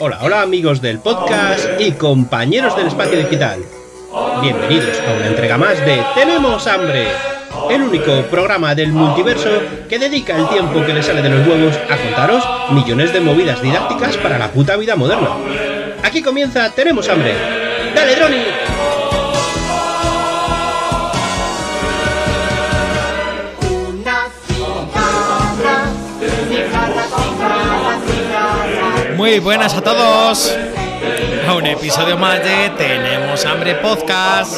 Hola, hola amigos del podcast y compañeros del espacio digital. Bienvenidos a una entrega más de Tenemos Hambre, el único programa del multiverso que dedica el tiempo que le sale de los huevos a contaros millones de movidas didácticas para la puta vida moderna. Aquí comienza Tenemos Hambre. ¡Dale, Droni! Muy buenas a todos a un episodio más de Tenemos Hambre Podcast.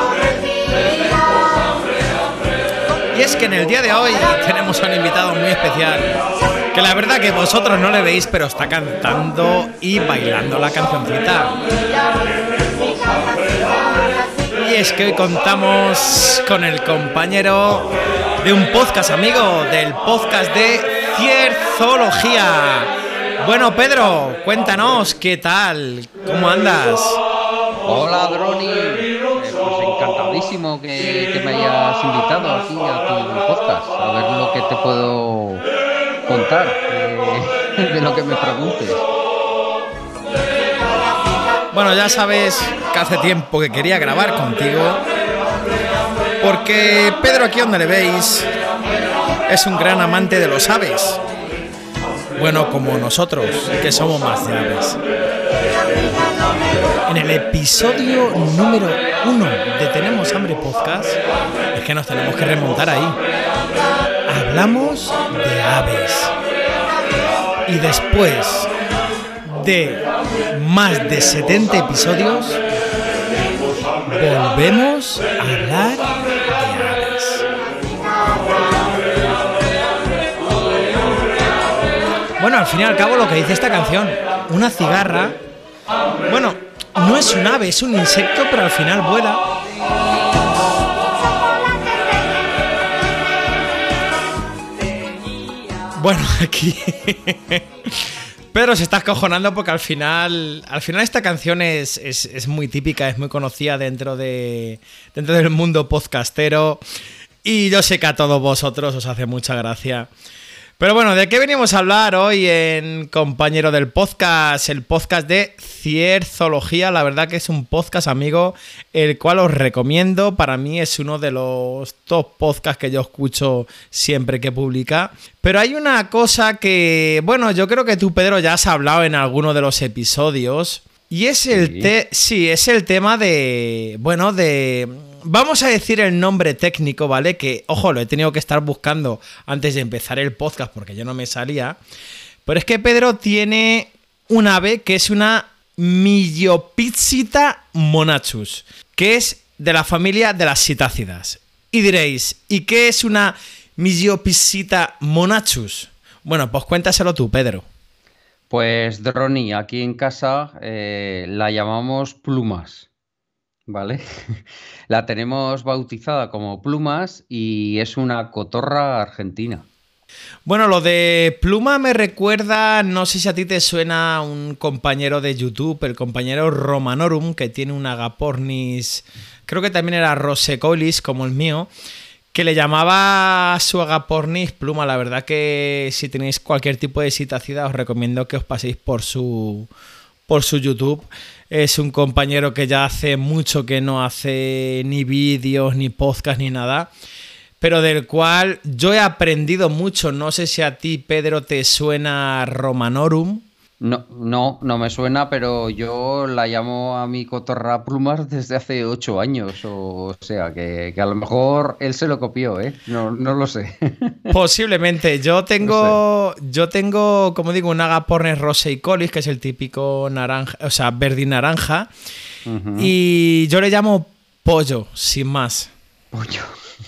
Y es que en el día de hoy tenemos a un invitado muy especial, que la verdad que vosotros no le veis, pero está cantando y bailando la cancioncita. Y es que hoy contamos con el compañero de un podcast amigo, del podcast de Cierzología. Bueno, Pedro, cuéntanos, ¿qué tal? ¿Cómo andas? Hola, Droni. Pues encantadísimo que me hayas invitado aquí a tu podcast. A ver lo que te puedo contar de lo que me preguntes. Bueno, ya sabes que hace tiempo que quería grabar contigo, porque Pedro, aquí donde le veis, es un gran amante de los aves. Bueno, como nosotros, que somos más de aves. En el episodio número 1 de Tenemos Hambre Podcast, es que nos tenemos que remontar ahí. Hablamos de aves. Y después de más de 70 episodios, volvemos a hablar de aves. Bueno, al fin y al cabo lo que dice esta canción, una cigarra, bueno, no es un ave, es un insecto, pero al final vuela. Bueno, aquí Pedro se está acojonando porque al final esta canción es muy típica, es muy conocida dentro del mundo podcastero, y yo sé que a todos vosotros os hace mucha gracia. Pero bueno, ¿de qué venimos a hablar hoy en compañero del podcast? El podcast de Cierzología. La verdad que es un podcast amigo, el cual os recomiendo. Para mí es uno de los top podcasts que yo escucho siempre que publica. Pero hay una cosa que, bueno, yo creo que tú, Pedro, ya has hablado en alguno de los episodios. Y es es el tema de, bueno, vamos a decir el nombre técnico, ¿vale? Que, ojo, lo he tenido que estar buscando antes de empezar el podcast porque yo no me salía. Pero es que Pedro tiene un ave que es una Myopsida monachus, que es de la familia de las citácidas. Y diréis, ¿y qué es una Myopsida monachus? Bueno, pues cuéntaselo tú, Pedro. Pues, Droni, aquí en casa la llamamos Plumas, ¿vale? La tenemos bautizada como Plumas y es una cotorra argentina. Bueno, lo de pluma me recuerda, no sé si a ti te suena un compañero de YouTube, el compañero Romanorum, que tiene un agapornis, creo que también era rosecolis como el mío, que le llamaba a su agapornis pluma. La verdad que si tenéis cualquier tipo de citacida os recomiendo que os paséis por su YouTube. Es un compañero que ya hace mucho que no hace ni vídeos, ni podcast, ni nada, pero del cual yo he aprendido mucho. No sé si a ti, Pedro, te suena Romanorum. No me suena, pero yo la llamo a mi cotorra Plumas desde hace 8 años. O sea, que a lo mejor él se lo copió, ¿eh? No lo sé. Posiblemente. Yo tengo, como digo, un agapornis rosecolis, que es el típico naranja, o sea, verde y naranja. Uh-huh. Y yo le llamo pollo, sin más. Pollo.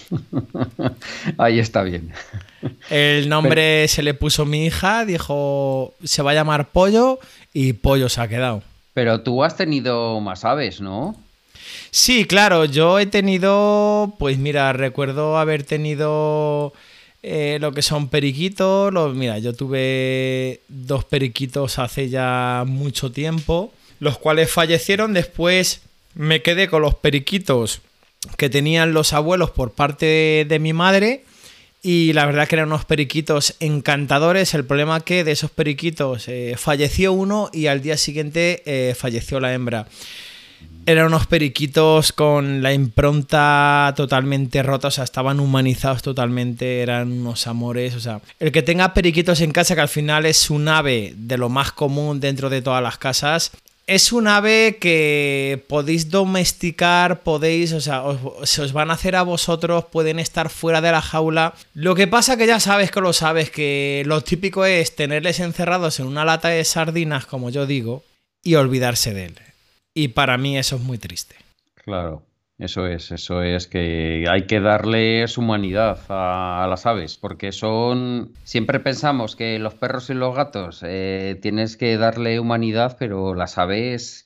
Ahí está bien. El nombre se le puso mi hija, dijo, se va a llamar Pollo, y Pollo se ha quedado. Pero tú has tenido más aves, ¿no? Sí, claro, yo he tenido, pues mira, recuerdo haber tenido lo que son periquitos. Mira, yo tuve 2 periquitos hace ya mucho tiempo, los cuales fallecieron. Después me quedé con los periquitos que tenían los abuelos por parte de mi madre. Y la verdad que eran unos periquitos encantadores. El problema que de esos periquitos falleció uno y al día siguiente falleció la hembra. Eran unos periquitos con la impronta totalmente rota, o sea, estaban humanizados totalmente, eran unos amores, o sea, el que tenga periquitos en casa, que al final es un ave de lo más común dentro de todas las casas, es un ave que podéis domesticar, podéis, o sea, se os van a hacer a vosotros, pueden estar fuera de la jaula. Lo que pasa que ya sabes que lo sabes, que lo típico es tenerles encerrados en una lata de sardinas, como yo digo, y olvidarse de él. Y para mí eso es muy triste. Claro, eso es que hay que darles humanidad a las aves, porque siempre pensamos que los perros y los gatos tienes que darle humanidad, pero las aves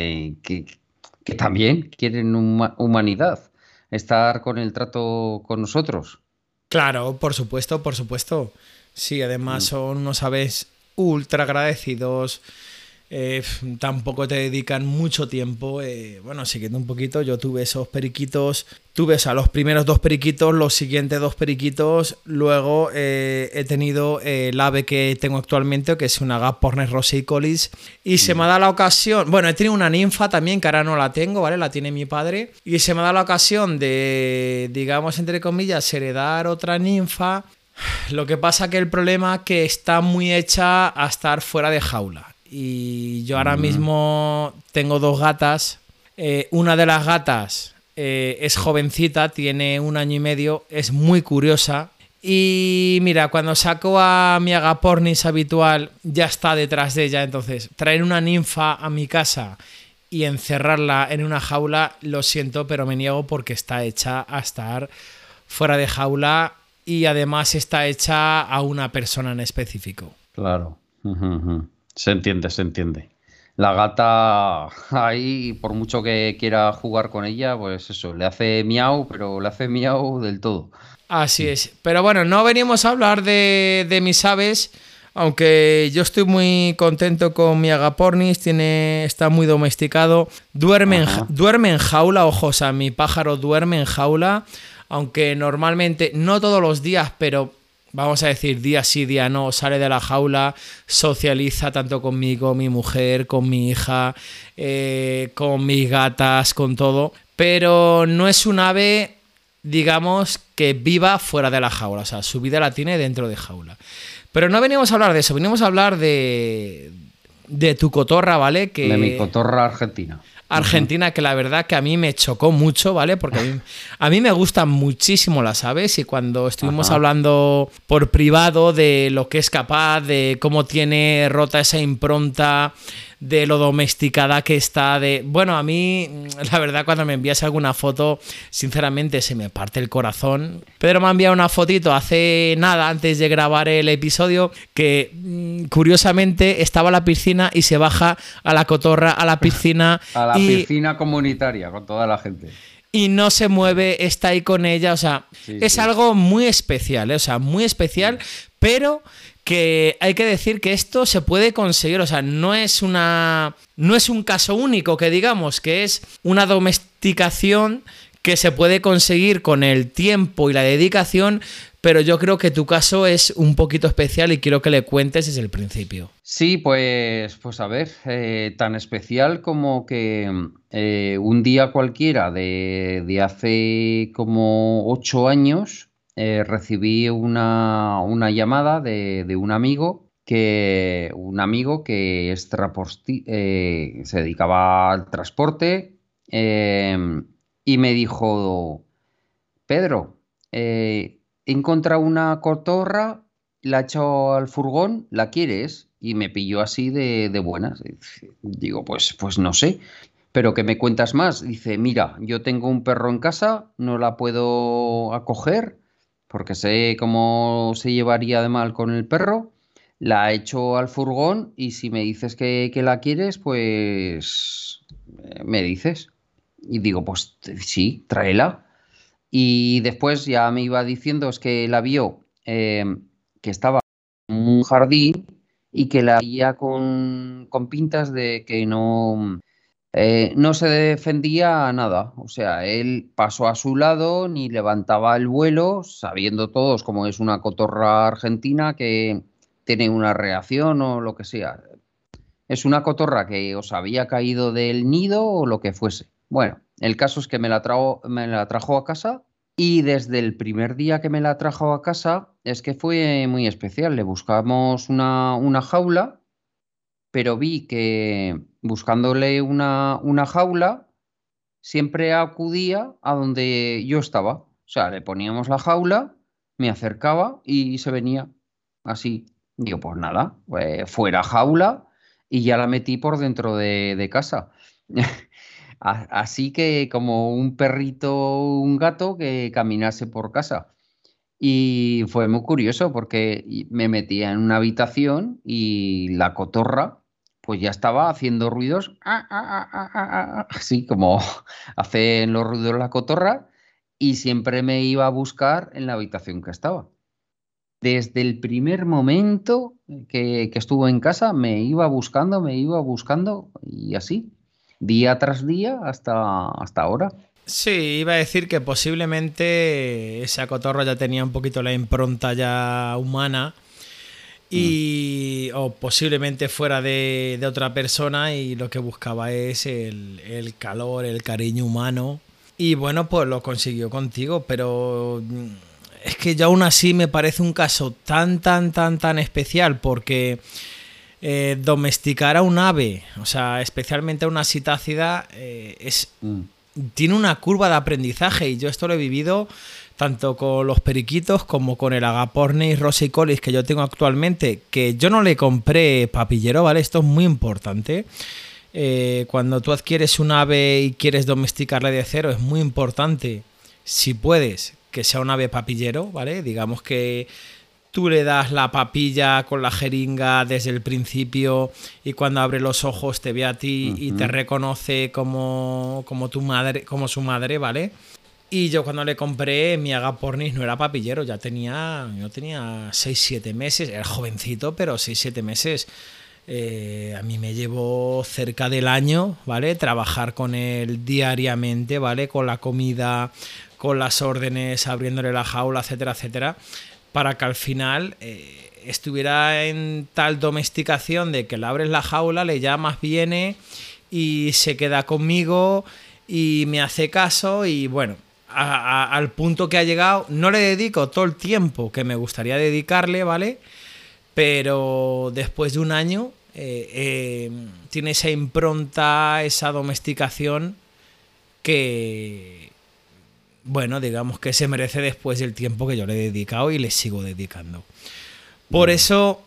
que también quieren humanidad, estar con el trato con nosotros. Claro, por supuesto, por supuesto. Sí, además son unos aves ultra agradecidos. Tampoco te dedican mucho tiempo. Bueno, siguiendo un poquito, yo tuve esos periquitos, tuve, o sea, los primeros 2 periquitos, los siguientes 2 periquitos, luego he tenido el ave que tengo actualmente, que es una Agapornis roseicolis, y se me ha dado la ocasión, bueno, he tenido una ninfa también, que ahora no la tengo, ¿vale? La tiene mi padre, y se me ha dado la ocasión de, digamos, entre comillas, heredar otra ninfa. Lo que pasa que el problema es que está muy hecha a estar fuera de jaula. Y yo ahora mismo tengo 2 gatas. Una de las gatas es jovencita, tiene 1 año y medio, es muy curiosa. Y mira, cuando saco a mi Agapornis habitual, ya está detrás de ella. Entonces, traer una ninfa a mi casa y encerrarla en una jaula, lo siento, pero me niego porque está hecha a estar fuera de jaula y además está hecha a una persona en específico. Claro. Se entiende, se entiende. La gata ahí, por mucho que quiera jugar con ella, pues eso, le hace miau, pero le hace miau del todo. Así es. Pero bueno, no venimos a hablar de mis aves, aunque yo estoy muy contento con mi Agapornis, está muy domesticado, duerme en jaula, ojo, o sea, mi pájaro duerme en jaula, aunque normalmente, no todos los días, pero vamos a decir día sí, día no, sale de la jaula, socializa tanto conmigo, mi mujer, con mi hija, con mis gatas, con todo, pero no es un ave, digamos, que viva fuera de la jaula, o sea, su vida la tiene dentro de jaula. Pero no venimos a hablar de eso, venimos a hablar de tu cotorra, ¿vale? De mi cotorra argentina. Argentina, que la verdad que a mí me chocó mucho, ¿vale? Porque a mí me gustan muchísimo las aves y cuando estuvimos hablando por privado de lo que es capaz, de cómo tiene rota esa impronta, de lo domesticada que está, bueno, a mí, la verdad, cuando me envías alguna foto, sinceramente se me parte el corazón. Pedro me ha enviado una fotito hace nada, antes de grabar el episodio, que curiosamente estaba en la piscina y se baja a la cotorra, a la piscina. A la piscina comunitaria, con toda la gente. Y no se mueve, está ahí con ella, o sea, es algo muy especial, o sea, muy especial, pero que hay que decir que esto se puede conseguir, o sea, no es un caso único, que digamos, que es una domesticación que se puede conseguir con el tiempo y la dedicación, pero yo creo que tu caso es un poquito especial y quiero que le cuentes desde el principio. Sí, pues a ver, tan especial como que un día cualquiera de hace como 8 años recibí una llamada de un amigo que se dedicaba al transporte y me dijo: Pedro, he encontrado una cotorra, la he echado al furgón, ¿la quieres? Y me pilló así de buenas. Digo, pues no sé. ¿Pero qué me cuentas más? Dice, mira, yo tengo un perro en casa, no la puedo acoger porque sé cómo se llevaría de mal con el perro. La echo al furgón y si me dices que la quieres, pues me dices. Y digo, pues sí, tráela. Y después ya me iba diciendo, es que la vio que estaba en un jardín y que la veía con pintas de que no No se defendía a nada, o sea, él pasó a su lado ni levantaba el vuelo, sabiendo todos cómo es una cotorra argentina que tiene una reacción o lo que sea. Es una cotorra que os había caído del nido o lo que fuese. Bueno, el caso es que me la trajo a casa y desde el primer día que me la trajo a casa es que fue muy especial. Le buscamos una jaula, pero vi que buscándole una jaula siempre acudía a donde yo estaba. O sea, le poníamos la jaula, me acercaba y se venía así. Digo, pues nada, fuera jaula y ya la metí por dentro de casa. Así que como un perrito, un gato que caminase por casa. Y fue muy curioso porque me metía en una habitación y la cotorra pues ya estaba haciendo ruidos, así como hacen los ruidos la cotorra, y siempre me iba a buscar en la habitación que estaba. Desde el primer momento que estuvo en casa me iba buscando y así, día tras día hasta ahora. Sí, iba a decir que posiblemente esa cotorra ya tenía un poquito la impronta ya humana Mm. y o posiblemente fuera de otra persona y lo que buscaba es el calor, el cariño humano. Y bueno, pues lo consiguió contigo, pero es que ya aún así me parece un caso tan especial porque domesticar a un ave, o sea, especialmente a una citácida, Mm. tiene una curva de aprendizaje y yo esto lo he vivido tanto con los periquitos como con el Agapornis rossicolis que yo tengo actualmente, que yo no le compré papillero, ¿vale? Esto es muy importante. Cuando tú adquieres un ave y quieres domesticarla de cero, es muy importante, si puedes, que sea un ave papillero, ¿vale? Digamos que tú le das la papilla con la jeringa desde el principio y cuando abre los ojos te ve a ti y te Ujú. reconoce como tu madre, como su madre, ¿vale? Y yo cuando le compré mi Agapornis no era papillero, yo tenía 6 7 meses, era jovencito, pero 6 7 meses. A mí me llevó cerca del año, ¿vale? Trabajar con él diariamente, ¿vale? Con la comida, con las órdenes, abriéndole la jaula, etcétera, etcétera, para que al final estuviera en tal domesticación de que le abres la jaula, le llamas, viene y se queda conmigo y me hace caso y bueno, al punto que ha llegado, no le dedico todo el tiempo que me gustaría dedicarle, ¿vale? Pero después de un año tiene esa impronta, esa domesticación que, bueno, digamos que se merece después del tiempo que yo le he dedicado y le sigo dedicando. Por Mm. eso,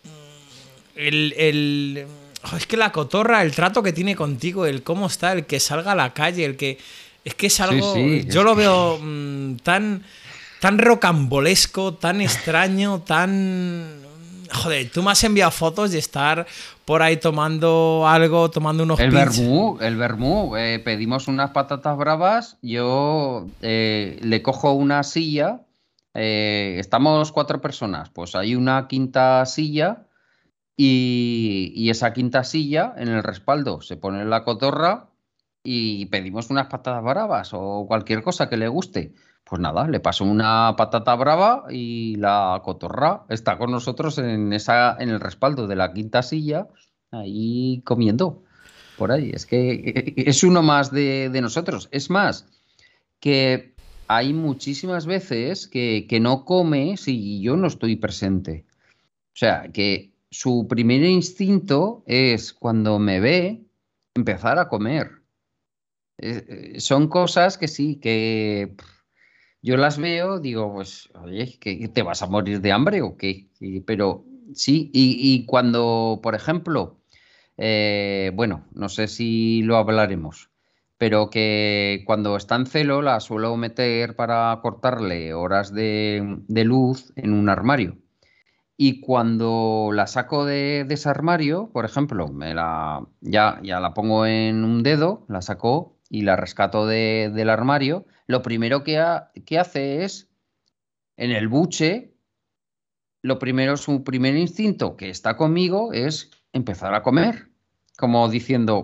es que la cotorra, el trato que tiene contigo, el cómo está, el que salga a la calle, el que... Es que es Sí, algo, sí, yo es lo que veo tan rocambolesco, tan extraño, tan... Joder, tú me has enviado fotos de estar por ahí tomando algo, tomando unos pinches. El vermú, pedimos unas patatas bravas, yo le cojo una silla, estamos 4 personas, pues hay una quinta silla y esa quinta silla en el respaldo se pone la cotorra y pedimos unas patatas bravas o cualquier cosa que le guste. Pues nada, le paso una patata brava y la cotorra está con nosotros en el respaldo de la quinta silla, ahí comiendo por ahí. Es que es uno más de nosotros. Es más, que hay muchísimas veces que no come si yo no estoy presente. O sea, que su primer instinto es cuando me ve empezar a comer. Son cosas que sí, que yo las veo, digo, pues, oye, ¿que te vas a morir de hambre o qué? Pero sí, y cuando, por ejemplo, bueno, no sé si lo hablaremos, pero que cuando está en celo la suelo meter para cortarle horas de luz en un armario. Y cuando la saco de ese armario, por ejemplo, ya la pongo en un dedo, la saco y la rescato del armario, lo primero que hace es, en el buche, lo primero, su primer instinto que está conmigo es empezar a comer, como diciendo,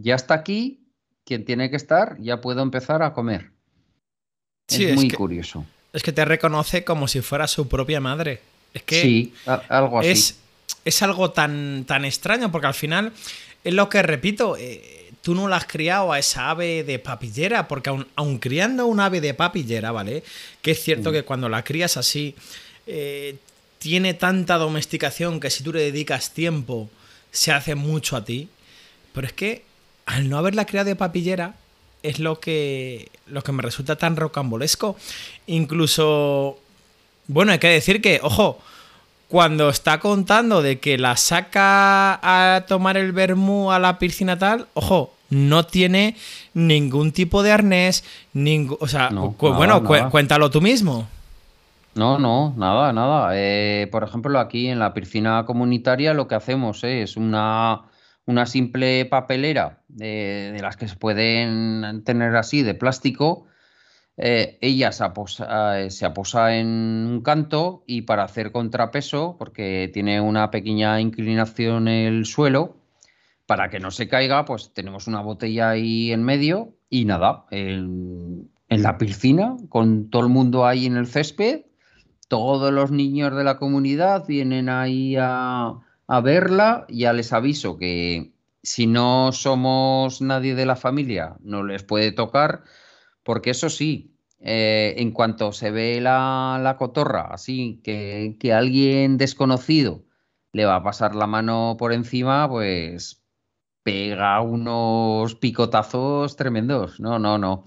ya está aquí, quien tiene que estar, ya puedo empezar a comer. Sí, Es muy curioso. Es que te reconoce como si fuera su propia madre. Es que sí, algo así. Es algo tan extraño, porque al final es lo que repito, tú no la has criado a esa ave de papillera, porque aun criando un ave de papillera, ¿vale? Que es cierto que cuando la crías así, tiene tanta domesticación que si tú le dedicas tiempo, se hace mucho a ti. Pero es que al no haberla criado de papillera, es lo que me resulta tan rocambolesco. Incluso, bueno, hay que decir que, ojo, cuando está contando de que la saca a tomar el vermú a la piscina tal, ojo, no tiene ningún tipo de arnés, o sea, no, nada. Cuéntalo tú mismo. No, nada. Por ejemplo, aquí en la piscina comunitaria lo que hacemos es una simple papelera de las que se pueden tener así de plástico. Ella se aposa en un canto y para hacer contrapeso, porque tiene una pequeña inclinación el suelo, para que no se caiga, pues tenemos una botella ahí en medio y nada, en la piscina, con todo el mundo ahí en el césped, todos los niños de la comunidad vienen ahí a verla. Ya les aviso que si no somos nadie de la familia, no les puede tocar, porque eso sí, en cuanto se ve la cotorra, así que alguien desconocido le va a pasar la mano por encima, pues pega unos picotazos tremendos. No.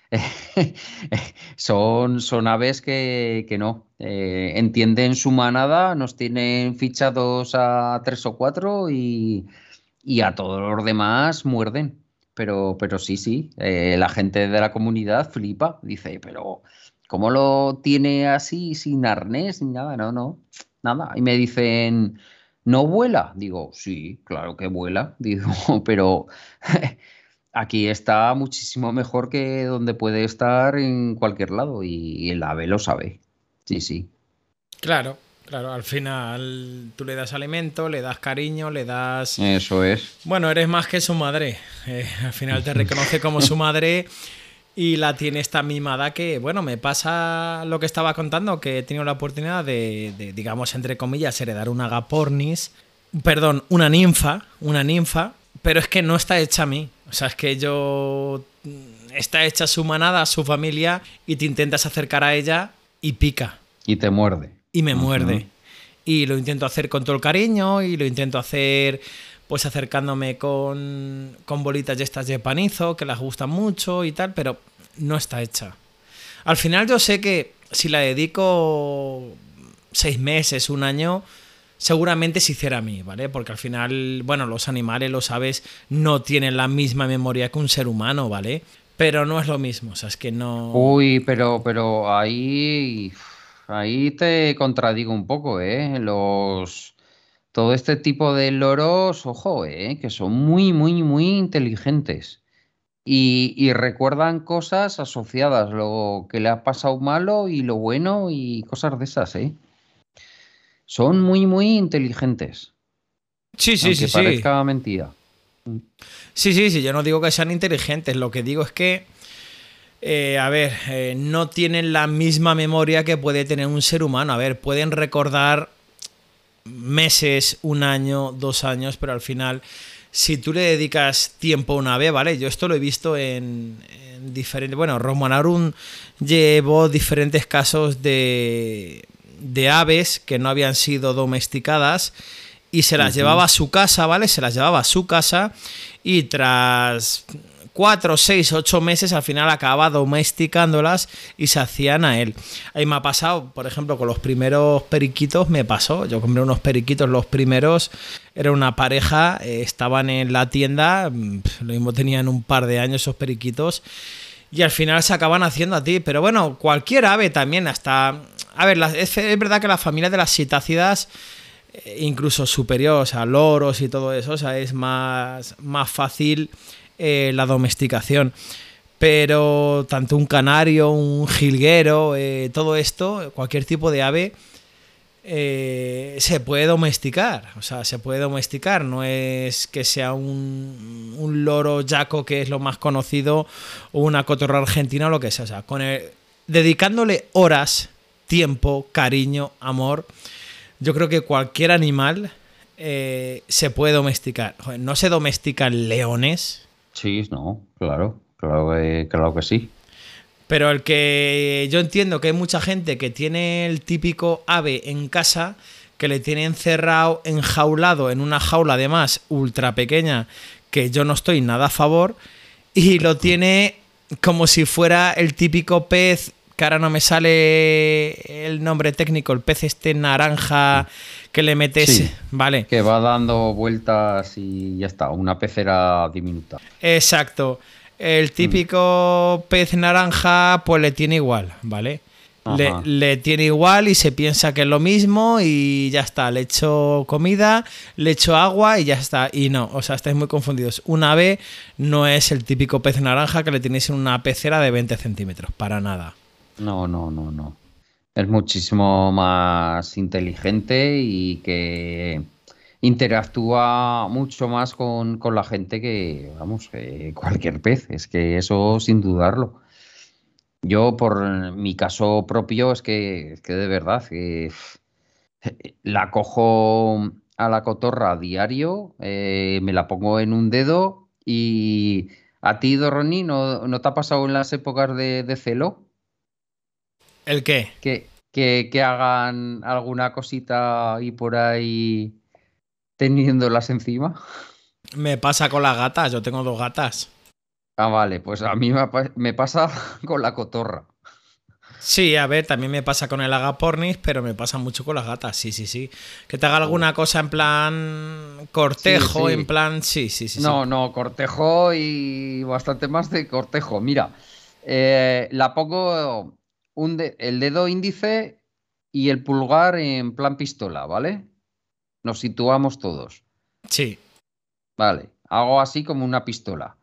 Son aves que no entienden su manada, nos tienen fichados a 3 o 4 y a todos los demás muerden. Pero sí, la gente de la comunidad flipa, dice, pero ¿cómo lo tiene así sin arnés ni nada? No, nada. Y me dicen, ¿no vuela? Digo, sí, claro que vuela. Digo, pero aquí está muchísimo mejor que donde puede estar en cualquier lado y el ave lo sabe. Sí. Claro, al final tú le das alimento, le das cariño, le das... Eso es. Bueno, eres más que su madre. Al final te reconoce como su madre y la tienes tan mimada que, bueno, me pasa lo que estaba contando, que he tenido la oportunidad de digamos, entre comillas, heredar una agapornis, perdón, una ninfa, pero es que no está hecha a mí. O sea, es que está hecha a su manada, a su familia, y te intentas acercar a ella y pica. Y te muerde. Y me muerde. Y lo intento hacer con todo el cariño y lo intento hacer pues acercándome con bolitas de estas de panizo, que las gustan mucho y tal, pero no está hecha. Al final yo sé que si la dedico 6 meses, 1 año, seguramente se hiciera a mí, ¿vale? Porque al final, bueno, los animales, los aves, no tienen la misma memoria que un ser humano, ¿vale? Pero no es lo mismo, o sea, es que no... Uy, pero ahí te contradigo un poco, ¿eh? Todo este tipo de loros, ojo, que son muy, muy, muy inteligentes. Y recuerdan cosas asociadas, lo que le ha pasado malo y lo bueno y cosas de esas, ¿eh? Son muy, muy inteligentes. Sí. Aunque parezca mentira. Sí, yo no digo que sean inteligentes, lo que digo es que, no tienen la misma memoria que puede tener un ser humano. A ver, pueden recordar meses, 1 año, 2 años, pero al final, si tú le dedicas tiempo a una ave, ¿vale? Yo esto lo he visto en diferentes... Bueno, Romanarum llevó diferentes casos de aves que no habían sido domesticadas y se las llevaba a su casa, ¿vale? Se las llevaba a su casa y tras 4, 6, 8 meses al final acababa domesticándolas y se hacían a él. Ahí me ha pasado, por ejemplo, con los primeros periquitos me pasó. Yo compré unos periquitos, los primeros, era una pareja, estaban en la tienda, lo mismo tenían un par de años esos periquitos y al final se acaban haciendo a ti. Pero bueno, cualquier ave también hasta... A ver, es verdad que las familias de las citácidas, incluso superiores a loros y todo eso, o sea, es más fácil la domesticación. Pero tanto un canario, un jilguero, todo esto, cualquier tipo de ave, se puede domesticar. O sea, se puede domesticar. No es que sea un un loro yaco, que es lo más conocido, o una cotorra argentina o lo que sea. O sea, dedicándole horas, tiempo, cariño, amor, yo creo que cualquier animal se puede domesticar. Joder, ¿no se domestican leones? Sí, no, claro que sí. Pero el que yo entiendo que hay mucha gente que tiene el típico ave en casa, que le tiene encerrado, enjaulado en una jaula además ultra pequeña, que yo no estoy nada a favor, y lo tiene como si fuera el típico pez, que ahora no me sale el nombre técnico, el pez este naranja que le metes, Sí, vale. que va dando vueltas y ya está, una pecera diminuta. Exacto. El típico pez naranja, pues le tiene igual, ¿vale? Ajá. Le tiene igual y se piensa que es lo mismo y ya está. Le echo comida, le echo agua y ya está. Y no, o sea, estáis muy confundidos. Un ave no es el típico pez naranja que le tenéis en una pecera de 20 centímetros, para nada. No. Es muchísimo más inteligente y que interactúa mucho más con la gente que, vamos, cualquier pez. Es que eso sin dudarlo. Yo, por mi caso propio, es que de verdad, que la cojo a la cotorra a diario, me la pongo en un dedo y a ti, Doroni, ¿no te ha pasado en las épocas de celo ¿El qué? que hagan alguna cosita y por ahí teniéndolas encima? Me pasa con las gatas, yo tengo 2 gatas. Ah, vale, pues a mí me pasa con la cotorra. Sí, a ver, también me pasa con el agapornis, pero me pasa mucho con las gatas, sí, sí, sí. Que te haga alguna cosa en plan Sí, cortejo, en sí. plan... Sí, sí, sí, sí. No, cortejo y bastante más de cortejo. Mira, la pongo el dedo índice y el pulgar en plan pistola, ¿vale? Nos situamos todos. Sí. Vale, hago así como una pistola.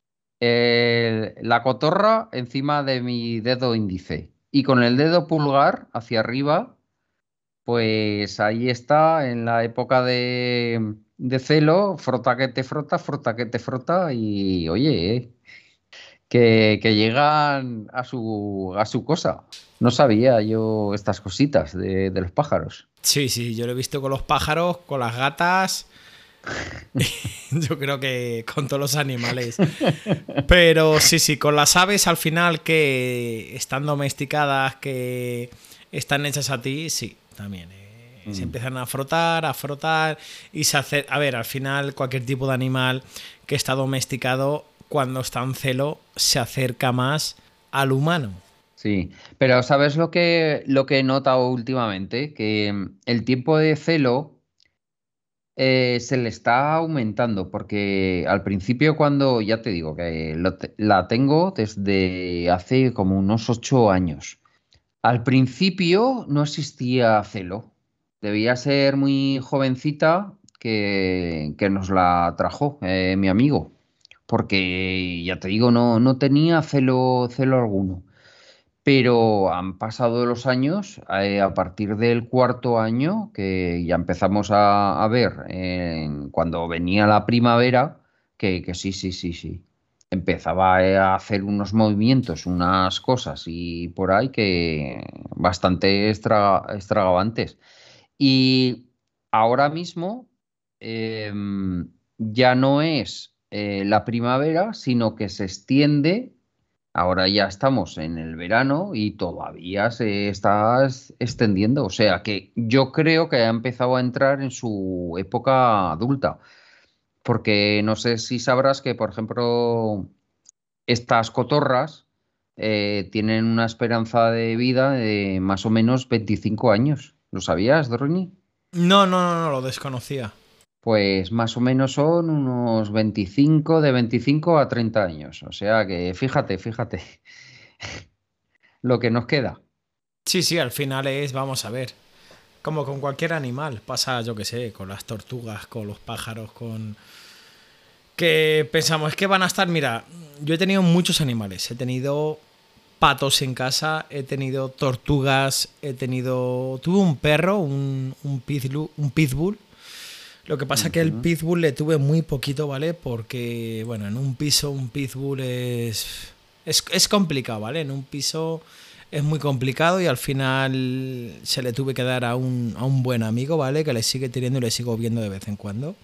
La cotorra encima de mi dedo índice y con el dedo pulgar hacia arriba, pues ahí está en la época de celo, frota que te frota y oye, que llegan a su cosa. No sabía yo estas cositas de los pájaros. Sí, sí, yo lo he visto con los pájaros, con las gatas, yo creo que con todos los animales. Pero sí, sí, con las aves al final que están domesticadas, que están hechas a ti, sí, también. Se empiezan a frotar y se hace... A ver, al final cualquier tipo de animal que está domesticado, cuando está en celo, se acerca más al humano. Sí, pero ¿sabes lo que he notado últimamente? Que el tiempo de celo se le está aumentando, porque al principio cuando, ya te digo, que la tengo desde hace como unos 8 años. Al principio no existía celo. Debía ser muy jovencita que nos la trajo mi amigo, porque ya te digo, no tenía celo alguno. Pero han pasado los años, a partir del cuarto año, que ya empezamos a ver cuando venía la primavera, que sí. Empezaba a hacer unos movimientos, unas cosas y por ahí que bastante extravagantes. Y ahora mismo ya no es la primavera, sino que se extiende. Ahora ya estamos en el verano y todavía se está extendiendo. O sea que yo creo que ha empezado a entrar en su época adulta. Porque no sé si sabrás que, por ejemplo, estas cotorras tienen una esperanza de vida de más o menos 25 años. ¿Lo sabías, Droni? No, lo desconocía. Pues más o menos son unos 25, de 25 a 30 años. O sea que fíjate lo que nos queda. Sí, sí, al final es, vamos a ver, como con cualquier animal. Pasa, yo qué sé, con las tortugas, con los pájaros, con... Que pensamos, es que van a estar, mira, yo he tenido muchos animales. He tenido patos en casa, he tenido tortugas, tuve un perro, un pitbull, Lo que pasa es que el pitbull le tuve muy poquito, ¿vale? Porque, bueno, en un piso un pitbull es complicado, ¿vale? En un piso es muy complicado y al final se le tuve que dar a un buen amigo, ¿vale? Que le sigue teniendo y le sigo viendo de vez en cuando.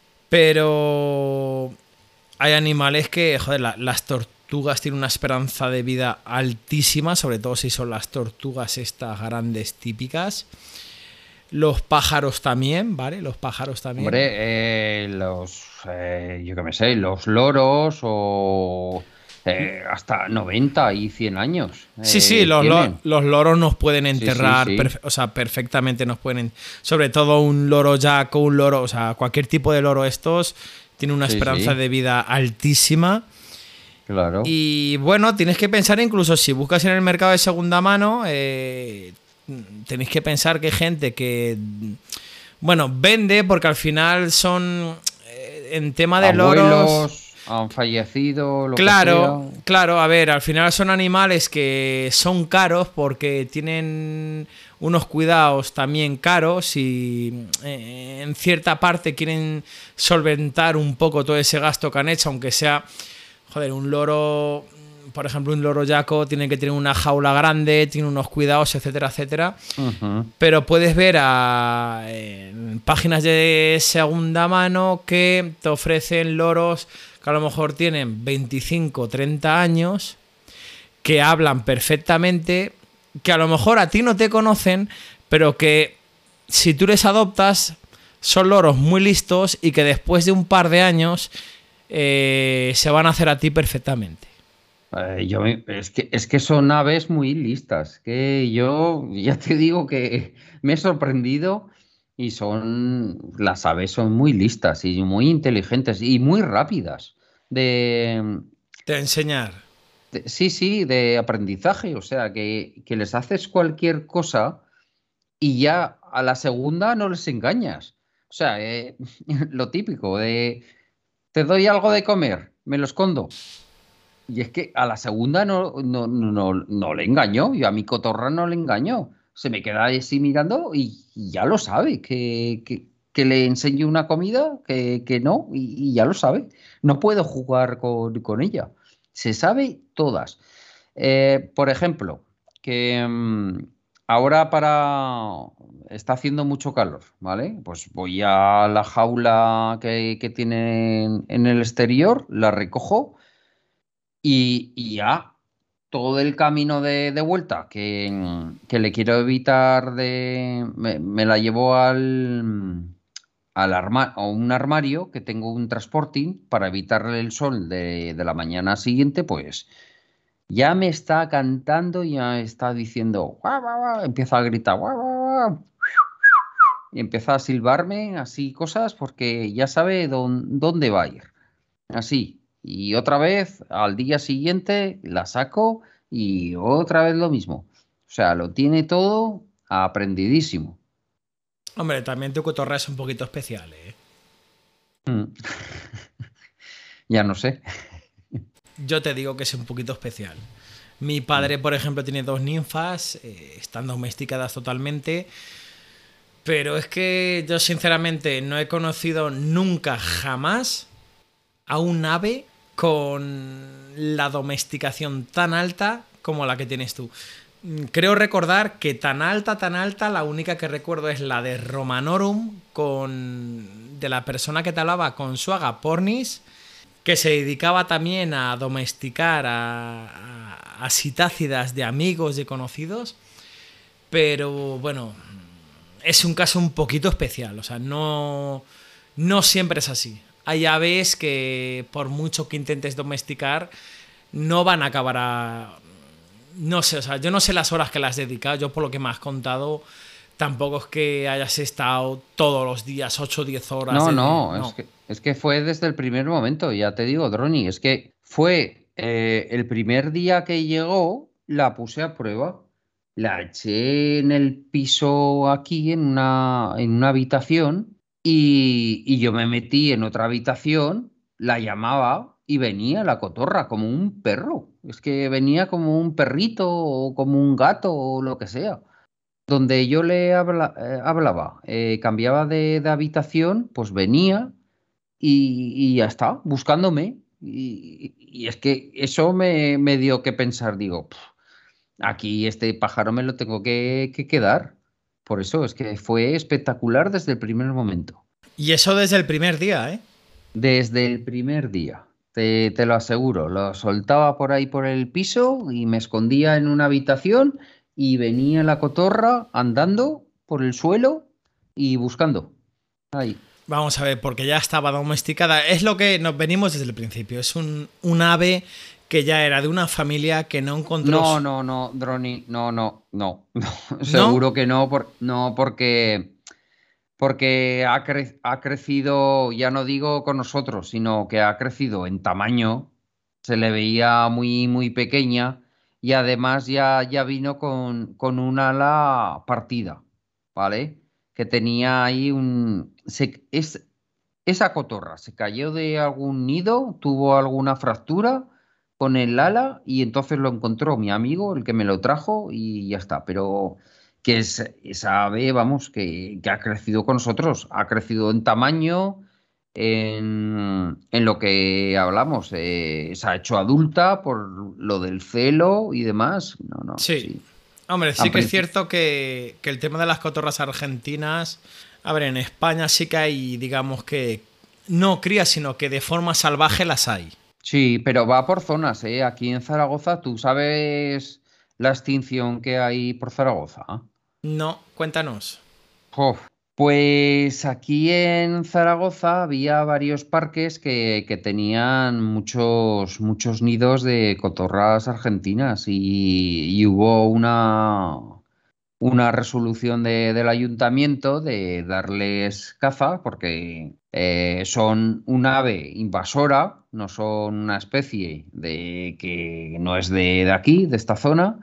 Pero hay animales que, joder, las tortugas tienen una esperanza de vida altísima, sobre todo si son las tortugas estas grandes típicas. Los pájaros también, ¿vale? Los pájaros también. Hombre, yo qué me sé, los loros o hasta 90 y 100 años. Sí, los loros nos pueden enterrar, sí. O sea, perfectamente nos pueden... Sobre todo un loro yaco, un loro, o sea, cualquier tipo de loro estos tiene una esperanza de vida altísima. Claro. Y bueno, tienes que pensar incluso si buscas en el mercado de segunda mano, tenéis que pensar que hay gente que, bueno, vende porque al final son, en tema de Abuelos, loros... han fallecido, lo Claro, que sea. claro, a ver, al final son animales que son caros porque tienen unos cuidados también caros y en cierta parte quieren solventar un poco todo ese gasto que han hecho, aunque sea, joder, un loro, por ejemplo, un loro yaco tiene que tener una jaula grande, tiene unos cuidados, etcétera, etcétera. Pero puedes ver en páginas de segunda mano que te ofrecen loros que a lo mejor tienen 25, 30 años, que hablan perfectamente, que a lo mejor a ti no te conocen, pero que si tú les adoptas son loros muy listos y que después de un par de años se van a hacer a ti perfectamente. Es que son aves muy listas, que yo ya te digo que me he sorprendido y las aves son muy listas y muy inteligentes y muy rápidas De enseñar. Sí, de aprendizaje, o sea, que les haces cualquier cosa y ya a la segunda no les engañas. O sea, lo típico de te doy algo de comer, me lo escondo. Y es que a la segunda no le engañó, y a mi cotorra no le engañó. Se me queda así mirando y ya lo sabe, que le enseñe una comida, que no, y ya lo sabe. No puedo jugar con ella. Se sabe todas. Por ejemplo, que ahora está haciendo mucho calor, ¿vale? Pues voy a la jaula que tienen en el exterior, la recojo y ya todo el camino de vuelta que le quiero evitar me la llevo a un armario que tengo un transporting para evitarle el sol de la mañana siguiente, pues ya me está cantando, ya está diciendo, "Guau, guau, guau", empieza a gritar, "Guau, guau, guau", y empieza a silbarme así cosas porque ya sabe dónde va a ir. Así. Y otra vez, al día siguiente, la saco y otra vez lo mismo. O sea, lo tiene todo aprendidísimo. Hombre, también tu cotorra es un poquito especial, ¿eh? Mm. Ya no sé. Yo te digo que es un poquito especial. Mi padre, por ejemplo, tiene 2 ninfas, están domesticadas totalmente, pero es que yo sinceramente no he conocido nunca, jamás, a un ave con la domesticación tan alta como la que tienes tú. Creo recordar que tan alta, la única que recuerdo es la de Romanorum, de la persona que te hablaba, con su agapornis, que se dedicaba también a domesticar a sitácidas de amigos, de conocidos, pero bueno, es un caso un poquito especial, o sea, no siempre es así. Hay aves que por mucho que intentes domesticar, no van a acabar No sé, o sea, yo no sé las horas que las has dedicado, yo por lo que me has contado, tampoco es que hayas estado todos los días 8 o 10 horas. No. Es que fue desde el primer momento, ya te digo, Droni, es que fue el primer día que llegó, la puse a prueba, la eché en el piso aquí, en una habitación, y yo me metí en otra habitación, la llamaba y venía la cotorra como un perro. Es que venía como un perrito o como un gato o lo que sea. donde yo le hablaba, cambiaba de habitación, pues venía y ya está, buscándome. Y es que eso me dio que pensar, digo, "Pf, aquí este pájaro me lo tengo que quedar". Por eso es que fue espectacular desde el primer momento. Y eso desde el primer día, ¿eh? Desde el primer día, te lo aseguro. Lo soltaba por ahí por el piso y me escondía en una habitación y venía la cotorra andando por el suelo y buscando. Ahí. Vamos a ver, porque ya estaba domesticada. Es lo que nos venimos desde el principio. Es un ave que ya era de una familia que no encontró... No, Droni, no. ¿No? Seguro que no, no porque ha crecido, ya no digo con nosotros, sino que ha crecido en tamaño, se le veía muy pequeña y además ya vino con un ala partida, ¿vale? Que tenía ahí esa cotorra se cayó de algún nido, tuvo alguna fractura con el ala y entonces lo encontró mi amigo, el que me lo trajo y ya está. Pero que esa ave, vamos, que ha crecido con nosotros, ha crecido en tamaño, en lo que hablamos, se ha hecho adulta por lo del celo y demás. No, Sí. sí. Hombre, sí Al que es principio. cierto que el tema de las cotorras argentinas... A ver, en España sí que hay, digamos que... No crías, sino que de forma salvaje las hay. Sí, pero va por zonas, ¿eh? Aquí en Zaragoza, ¿tú sabes la extinción que hay por Zaragoza? No, cuéntanos. Jof. Pues aquí en Zaragoza había varios parques que tenían muchos nidos de cotorras argentinas y hubo una resolución del ayuntamiento de darles caza porque son un ave invasora, no son una especie que no es de aquí, de esta zona.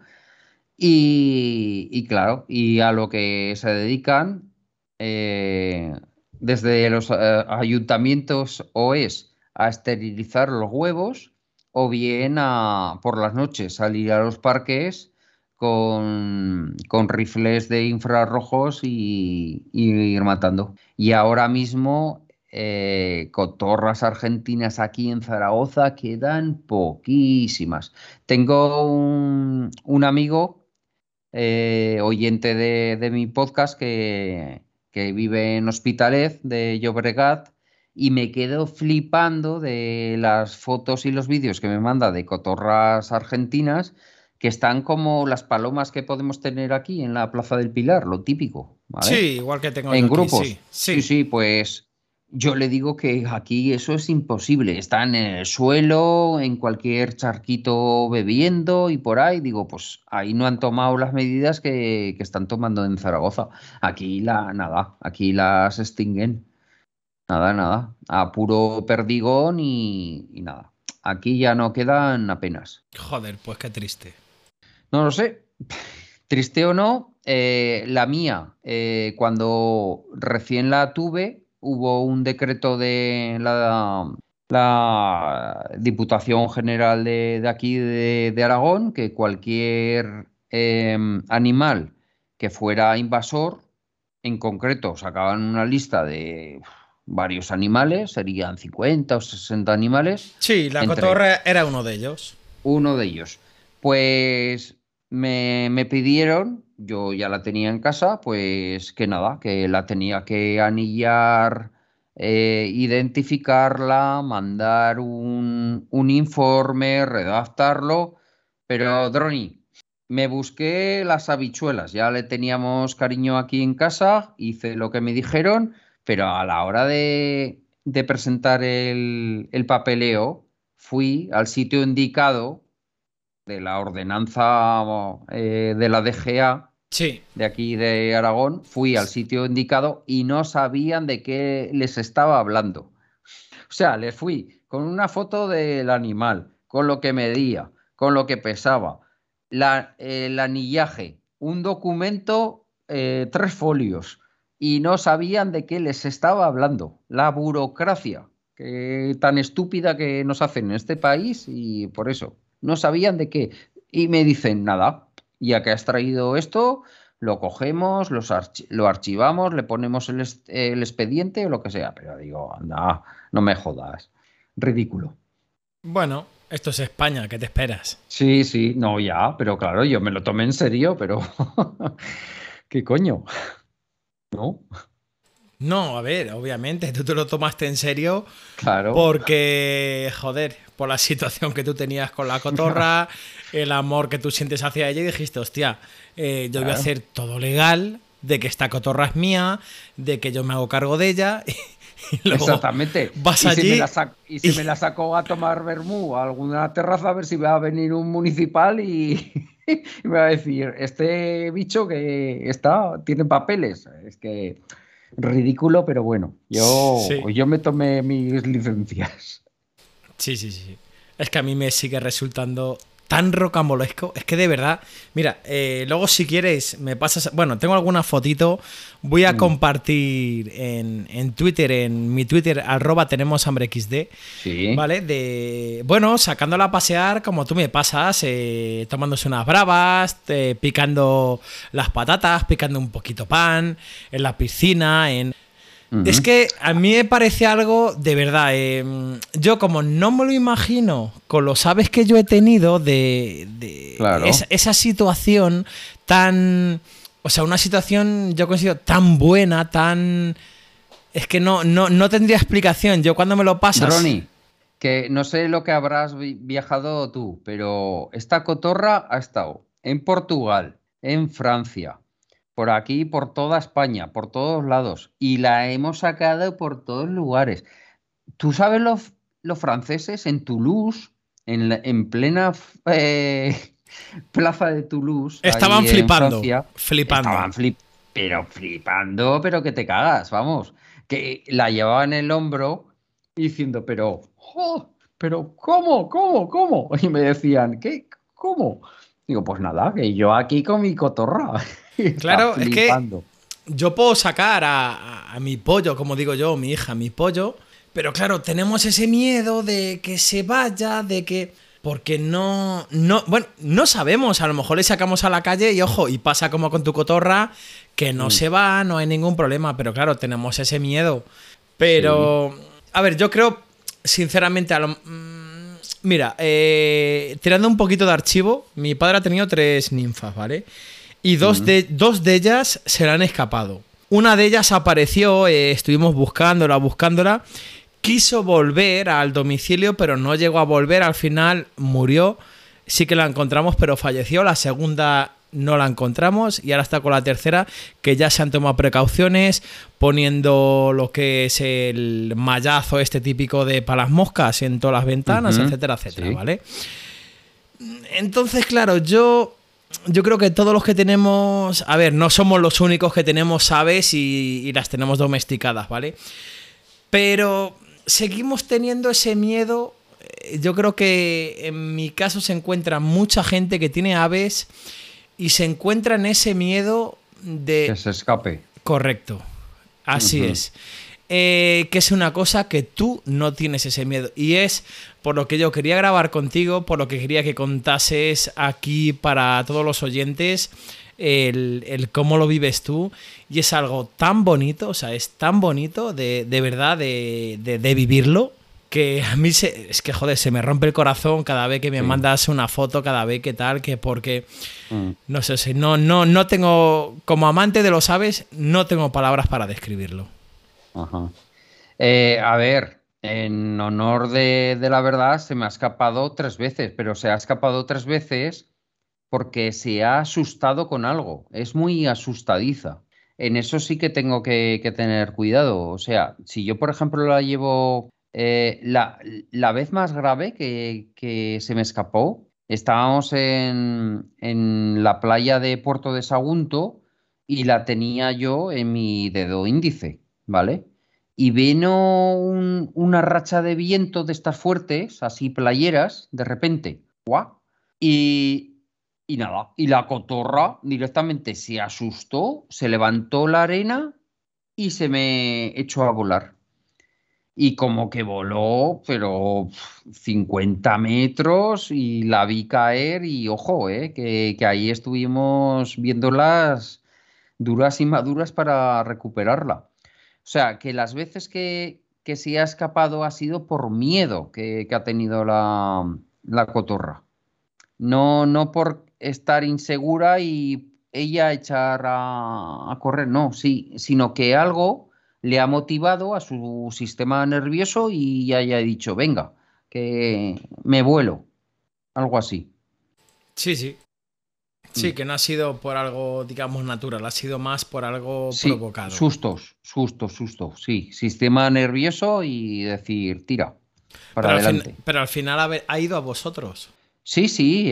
Y claro, y a lo que se dedican eh, desde los ayuntamientos o es a esterilizar los huevos o bien por las noches salir a los parques con rifles de infrarrojos y ir matando. Y ahora mismo cotorras argentinas aquí en Zaragoza quedan poquísimas. Tengo un amigo oyente de mi podcast que vive en Hospitalet de Llobregat y me quedo flipando de las fotos y los vídeos que me manda de cotorras argentinas que están como las palomas que podemos tener aquí en la Plaza del Pilar, lo típico, Sí, ¿vale? igual que tengo yo En aquí, sí. grupos. Sí, Sí. sí, pues yo le digo que aquí eso es imposible. Están en el suelo, en cualquier charquito bebiendo y por ahí. Digo, pues ahí no han tomado las medidas que están tomando en Zaragoza. Nada, aquí las extinguen. Nada. A puro perdigón y nada. Aquí ya no quedan apenas. Joder, pues qué triste. No lo sé. Triste o no, la mía, cuando recién la tuve, hubo un decreto de la Diputación General de aquí de Aragón que cualquier animal que fuera invasor, en concreto, sacaban una lista de varios animales, serían 50 o 60 animales, Sí, la entre cotorra era uno de ellos. uno de ellos. Pues me pidieron, yo ya la tenía en casa, pues que nada, que la tenía que anillar, identificarla, mandar un informe, redactarlo. Pero, Droni, me busqué las habichuelas, ya le teníamos cariño aquí en casa, hice lo que me dijeron, pero a la hora de presentar el papeleo, fui al sitio indicado de la ordenanza de la DGA Sí. de aquí de Aragón, fui al sitio indicado y no sabían de qué les estaba hablando. O sea, les fui con una foto del animal, con lo que medía, con lo que pesaba, el anillaje, un documento, 3 folios, y no sabían de qué les estaba hablando. La burocracia tan estúpida que nos hacen en este país y por eso no sabían de qué. Y me dicen, nada, ya que has traído esto, lo cogemos, lo archivamos, le ponemos el expediente o lo que sea. Pero digo, anda, no me jodas. Ridículo. Bueno, esto es España, ¿qué te esperas? Sí, sí, no, ya, pero claro, yo me lo tomé en serio, pero ¿qué coño? ¿No? No, a ver, obviamente, tú te lo tomaste en serio Claro. porque, joder, por la situación que tú tenías con la cotorra, el amor que tú sientes hacia ella y dijiste, hostia, yo voy a Claro. hacer todo legal, de que esta cotorra es mía, de que yo me hago cargo de ella y luego Exactamente. vas Y si me allí la y si y... me la saco a tomar vermú a alguna terraza a ver si va a venir un municipal y, y me va a decir, este bicho que tiene papeles. Es que ridículo, pero bueno, Sí. yo me tomé mis licencias. Sí, sí, sí. Es que a mí me sigue resultando tan rocambolesco. Es que de verdad, mira, luego si quieres me pasas... Bueno, tengo alguna fotito. Voy a Mm, compartir en Twitter, en mi Twitter, @tenemoshambrexd, sí. ¿vale? De, bueno, sacándola a pasear como tú me pasas, tomándose unas bravas, picando las patatas, picando un poquito pan, en la piscina, en... Es Ujú, que a mí me parece algo de verdad. Yo como no me lo imagino con los aves que yo he tenido de claro. esa situación tan... O sea, una situación yo considero tan buena, tan... Es que no tendría explicación. Yo cuando me lo pasas... Ronnie, que no sé lo que habrás viajado tú, pero esta cotorra ha estado en Portugal, en Francia, por aquí, por toda España, por todos lados, y la hemos sacado por todos lugares. ¿Tú sabes los franceses en Toulouse, en plena plaza de Toulouse, Estaban ahí en flipando, Francia, flipando. estaban pero flipando, pero que te cagas, vamos, que la llevaban en el hombro diciendo, pero, ¡oh! Pero, ¿cómo? Y me decían, ¿qué? ¿Cómo? Digo, pues nada, que yo aquí con mi cotorra. Y está Claro, es que flipando. yo puedo sacar a mi pollo, como digo yo, mi hija, mi pollo, pero claro, tenemos ese miedo de que se vaya, de que... Porque bueno, no sabemos, a lo mejor le sacamos a la calle y ojo, y pasa como con tu cotorra, que no Mm, se va, no hay ningún problema, pero claro, tenemos ese miedo. sí. Pero, a ver, yo creo, sinceramente, mira, tirando un poquito de archivo, mi padre ha tenido 3 ninfas, ¿vale? Y Mm, dos de ellas se le han escapado. Una de ellas apareció, estuvimos buscándola. Quiso volver al domicilio, pero no llegó a volver. Al final murió. Sí que la encontramos, pero falleció. La segunda no la encontramos. Y ahora está con la tercera, que ya se han tomado precauciones, poniendo lo que es el mallazo este típico de para las moscas en todas las ventanas, ujú, etcétera, etcétera, sí. ¿vale? Entonces, claro, yo creo que todos los que tenemos, a ver, no somos los únicos que tenemos aves y las tenemos domesticadas, ¿vale? Pero seguimos teniendo ese miedo. Yo creo que en mi caso se encuentra mucha gente que tiene aves y se encuentra en ese miedo Que de... se escape. Correcto, así Ujú, es. Que es una cosa que tú no tienes ese miedo. Y es por lo que yo quería grabar contigo, por lo que quería que contases aquí para todos los oyentes el cómo lo vives tú. Y es algo tan bonito, o sea, es tan bonito de verdad de vivirlo. Que a mí es que, joder, se me rompe el corazón cada vez que me sí. mandas una foto, cada vez que tal, que porque, Mm, no sé, si no tengo, como amante de los aves, no tengo palabras para describirlo. ajá. A ver, en honor de la verdad, se me ha escapado 3 veces, pero se ha escapado 3 veces porque se ha asustado con algo. Es muy asustadiza. En eso sí que tengo que tener cuidado. O sea, si yo, por ejemplo, la llevo, la vez más grave que se me escapó, estábamos en la playa de Puerto de Sagunto y la tenía yo en mi dedo índice, ¿vale? Y vino una racha de viento de estas fuertes, así playeras, de repente. ¡Guau! Y, y nada, y la cotorra directamente se asustó, se levantó la arena y se me echó a volar. Y como que voló, pero 50 metros y la vi caer y ojo, que ahí estuvimos viéndolas duras y maduras para recuperarla. O sea, que las veces que se ha escapado ha sido por miedo que ha tenido la cotorra. No, no por estar insegura y ella echar a correr, no, sí, sino que algo le ha motivado a su sistema nervioso y haya dicho, venga, que me vuelo, algo así. Sí, sí. Sí, Mm. que no ha sido por algo, digamos, natural, ha sido más por algo Sí, provocado. sustos, sí, sistema nervioso y decir, tira, para adelante. Pero al final ha ido a vosotros. Sí, sí,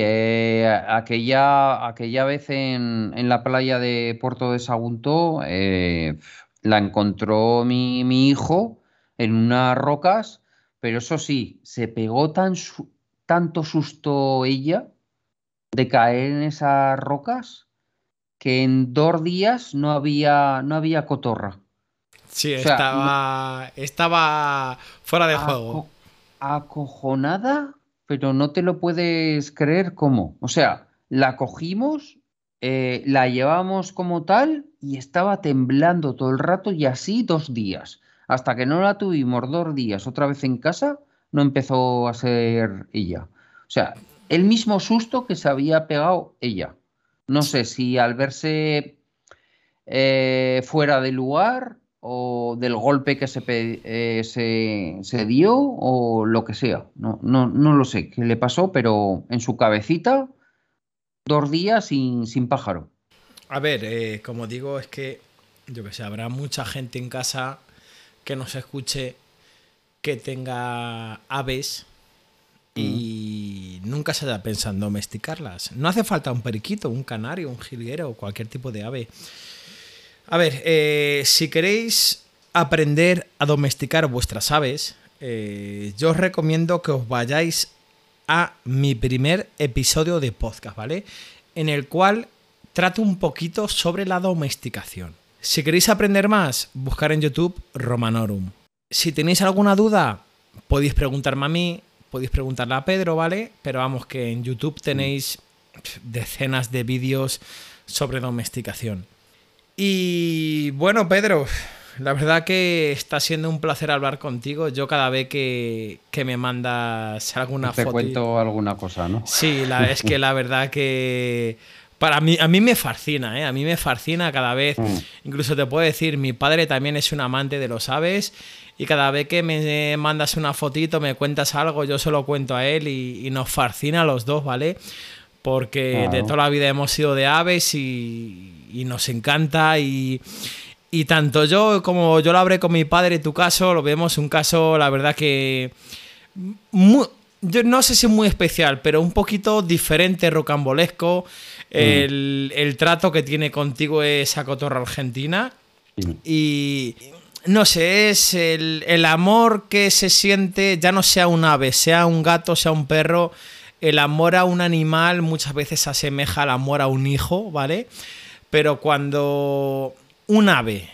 aquella vez en la playa de Puerto de Sagunto la encontró mi hijo en unas rocas, pero eso sí, se pegó tanto susto ella de caer en esas rocas que en 2 días no había cotorra. Sí, O sea, estaba fuera de juego. aco- acojonada, pero no te lo puedes creer cómo. O sea, la cogimos, la llevamos como tal y estaba temblando todo el rato y así 2 días. Hasta que no la tuvimos 2 días otra vez en casa, no empezó a ser ella. O sea, el mismo susto que se había pegado ella. No sé si al verse fuera de lugar o del golpe que se dio o lo que sea. No, no, no lo sé qué le pasó, pero en su cabecita, 2 días sin pájaro. A ver, como digo, es que, yo que sé, habrá mucha gente en casa que nos escuche que tenga aves Mm. y nunca se haya pensado en domesticarlas. No hace falta un periquito, un canario, un jilguero o cualquier tipo de ave. A ver, si queréis aprender a domesticar vuestras aves, yo os recomiendo que os vayáis a mi primer episodio de podcast, ¿vale? En el cual trato un poquito sobre la domesticación. Si queréis aprender más, buscar en YouTube Romanorum. Si tenéis alguna duda, podéis preguntarme a mí, podéis preguntarle a Pedro, ¿vale? Pero vamos, que en YouTube Mm. tenéis decenas de vídeos sobre domesticación. Y bueno, Pedro, la verdad que está siendo un placer hablar contigo. Yo cada vez que me mandas alguna Te foto... cuento alguna cosa, ¿no? Sí, es que la verdad que para mí, a mí me fascina, ¿eh? A mí me fascina cada vez. Mm. Incluso te puedo decir, mi padre también es un amante de los aves y cada vez que me mandas una fotito, me cuentas algo, yo se lo cuento a él y nos fascina a los dos, ¿vale? Porque de toda Claro. la vida hemos sido de aves y nos encanta y tanto yo como yo lo hablé con mi padre, tu caso, lo vemos un caso, la verdad que muy, yo no sé si muy especial, pero un poquito diferente, rocambolesco. Mm. El trato que tiene contigo esa cotorra argentina. Sí. Y no sé, es el amor que se siente, ya no sea un ave, sea un gato, sea un perro. El amor a un animal muchas veces se asemeja al amor a un hijo, ¿vale? Pero cuando un ave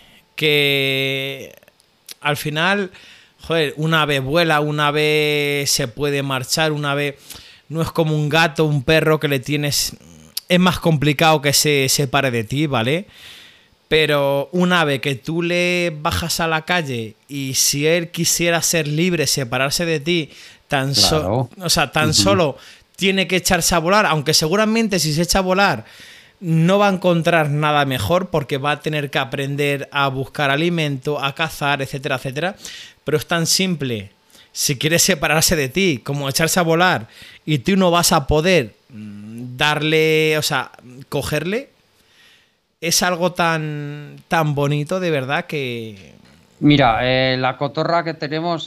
que al final, joder, un ave vuela, un ave se puede marchar, un ave no es como un gato, un perro que le tienes... Es más complicado que se separe de ti, ¿vale? Pero un ave que tú le bajas a la calle y si él quisiera ser libre, separarse de ti, Claro. o sea, tan Ujú. solo tiene que echarse a volar, aunque seguramente si se echa a volar no va a encontrar nada mejor porque va a tener que aprender a buscar alimento, a cazar, etcétera, etcétera. Pero es tan simple. Si quiere separarse de ti, como echarse a volar, y tú no vas a poder darle, o sea, cogerle, es algo tan bonito de verdad que... Mira, la cotorra que tenemos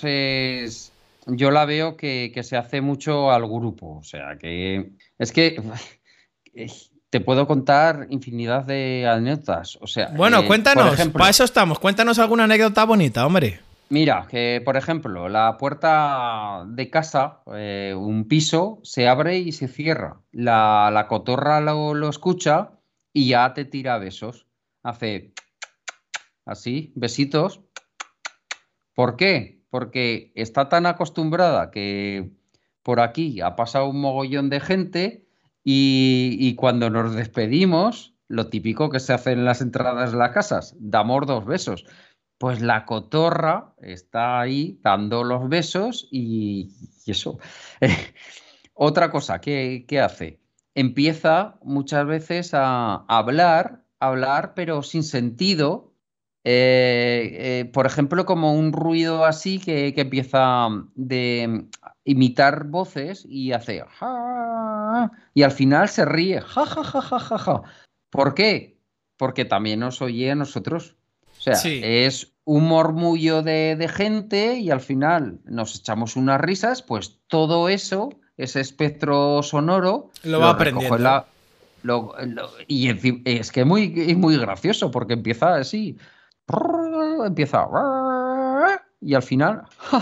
yo la veo que se hace mucho al grupo, o sea, que es que eh, te puedo contar infinidad de anécdotas, o sea, Bueno, por cuéntanos, para ejemplo, eso estamos, cuéntanos alguna anécdota bonita, hombre. mira, que por ejemplo, la puerta de casa, un piso, se abre y se cierra, la cotorra lo escucha y ya te tira besos, hace así, besitos. ¿Por qué? Porque está tan acostumbrada que por aquí ha pasado un mogollón de gente y cuando nos despedimos lo típico que se hace en las entradas de las casas, damos 2 besos. Pues la cotorra está ahí dando los besos y eso. Otra cosa que hace, empieza muchas veces a hablar, pero sin sentido. Por ejemplo, como un ruido así que empieza de imitar voces y hace "ja", y al final se ríe, ja, ja, ja, ja, ja, ja. ¿Por qué? Porque también nos oye a nosotros. O sea, Sí, es un murmullo de gente y al final nos echamos unas risas, pues todo eso, ese espectro sonoro, lo va lo recoge aprendiendo. y es que es muy gracioso porque empieza así, empieza y al final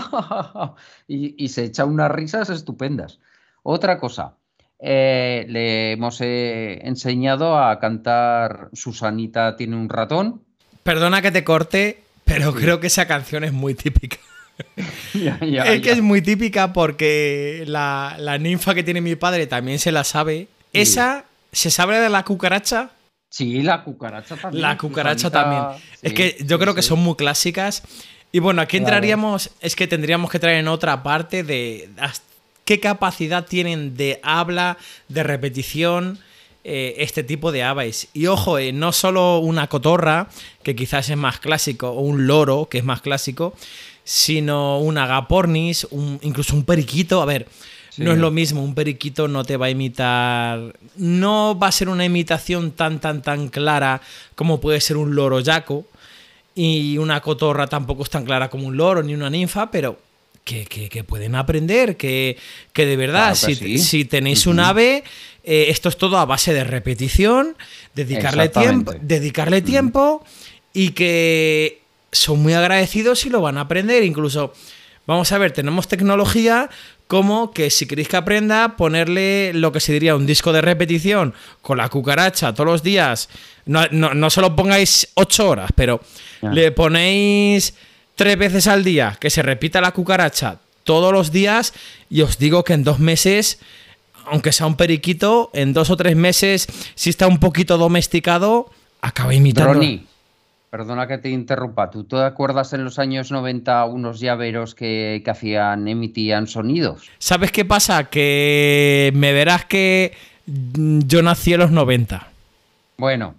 y se echa unas risas estupendas. Otra cosa, le hemos enseñado a cantar Susanita tiene un ratón. Perdona que te corte, pero Sí, creo que esa canción es muy típica. ya, ya, Es que es ya. muy típica porque la ninfa que tiene mi padre también se la sabe. Sí. Esa, ¿se sabe de la cucaracha? Sí, la cucaracha La también, cucaracha también. Susanita. Es Sí, que yo sí, creo que sí. son muy clásicas. Y bueno, aquí Claro. entraríamos, es que tendríamos que traer en otra parte de qué capacidad tienen de habla, de repetición, este tipo de aves. Y ojo, no solo una cotorra, que quizás es más clásico, o un loro, que es más clásico, sino un agapornis, incluso un periquito. A ver, no es lo Sí. mismo, un periquito no te va a imitar, no va a ser una imitación tan clara como puede ser un loro yaco, y una cotorra tampoco es tan clara como un loro ni una ninfa, pero que pueden aprender, que de verdad, Claro que sí. si tenéis un Ujú. ave, esto es todo a base de repetición, Exactamente. dedicarle Ujú. tiempo, y que son muy agradecidos y lo van a aprender. Incluso, vamos a ver, tenemos tecnología como que si queréis que aprenda, ponerle lo que se diría un disco de repetición con la cucaracha todos los días. No se lo pongáis 8 horas, pero Ya. le ponéis 3 veces al día que se repita la cucaracha todos los días, y os digo que en 2 meses, aunque sea un periquito, en 2 o 3 meses, si está un poquito domesticado, acaba imitando. Droni, perdona que te interrumpa. ¿Tú te acuerdas en los años 90 unos llaveros que hacían, emitían sonidos? ¿Sabes qué pasa? Que me verás que yo nací en los 90. Bueno,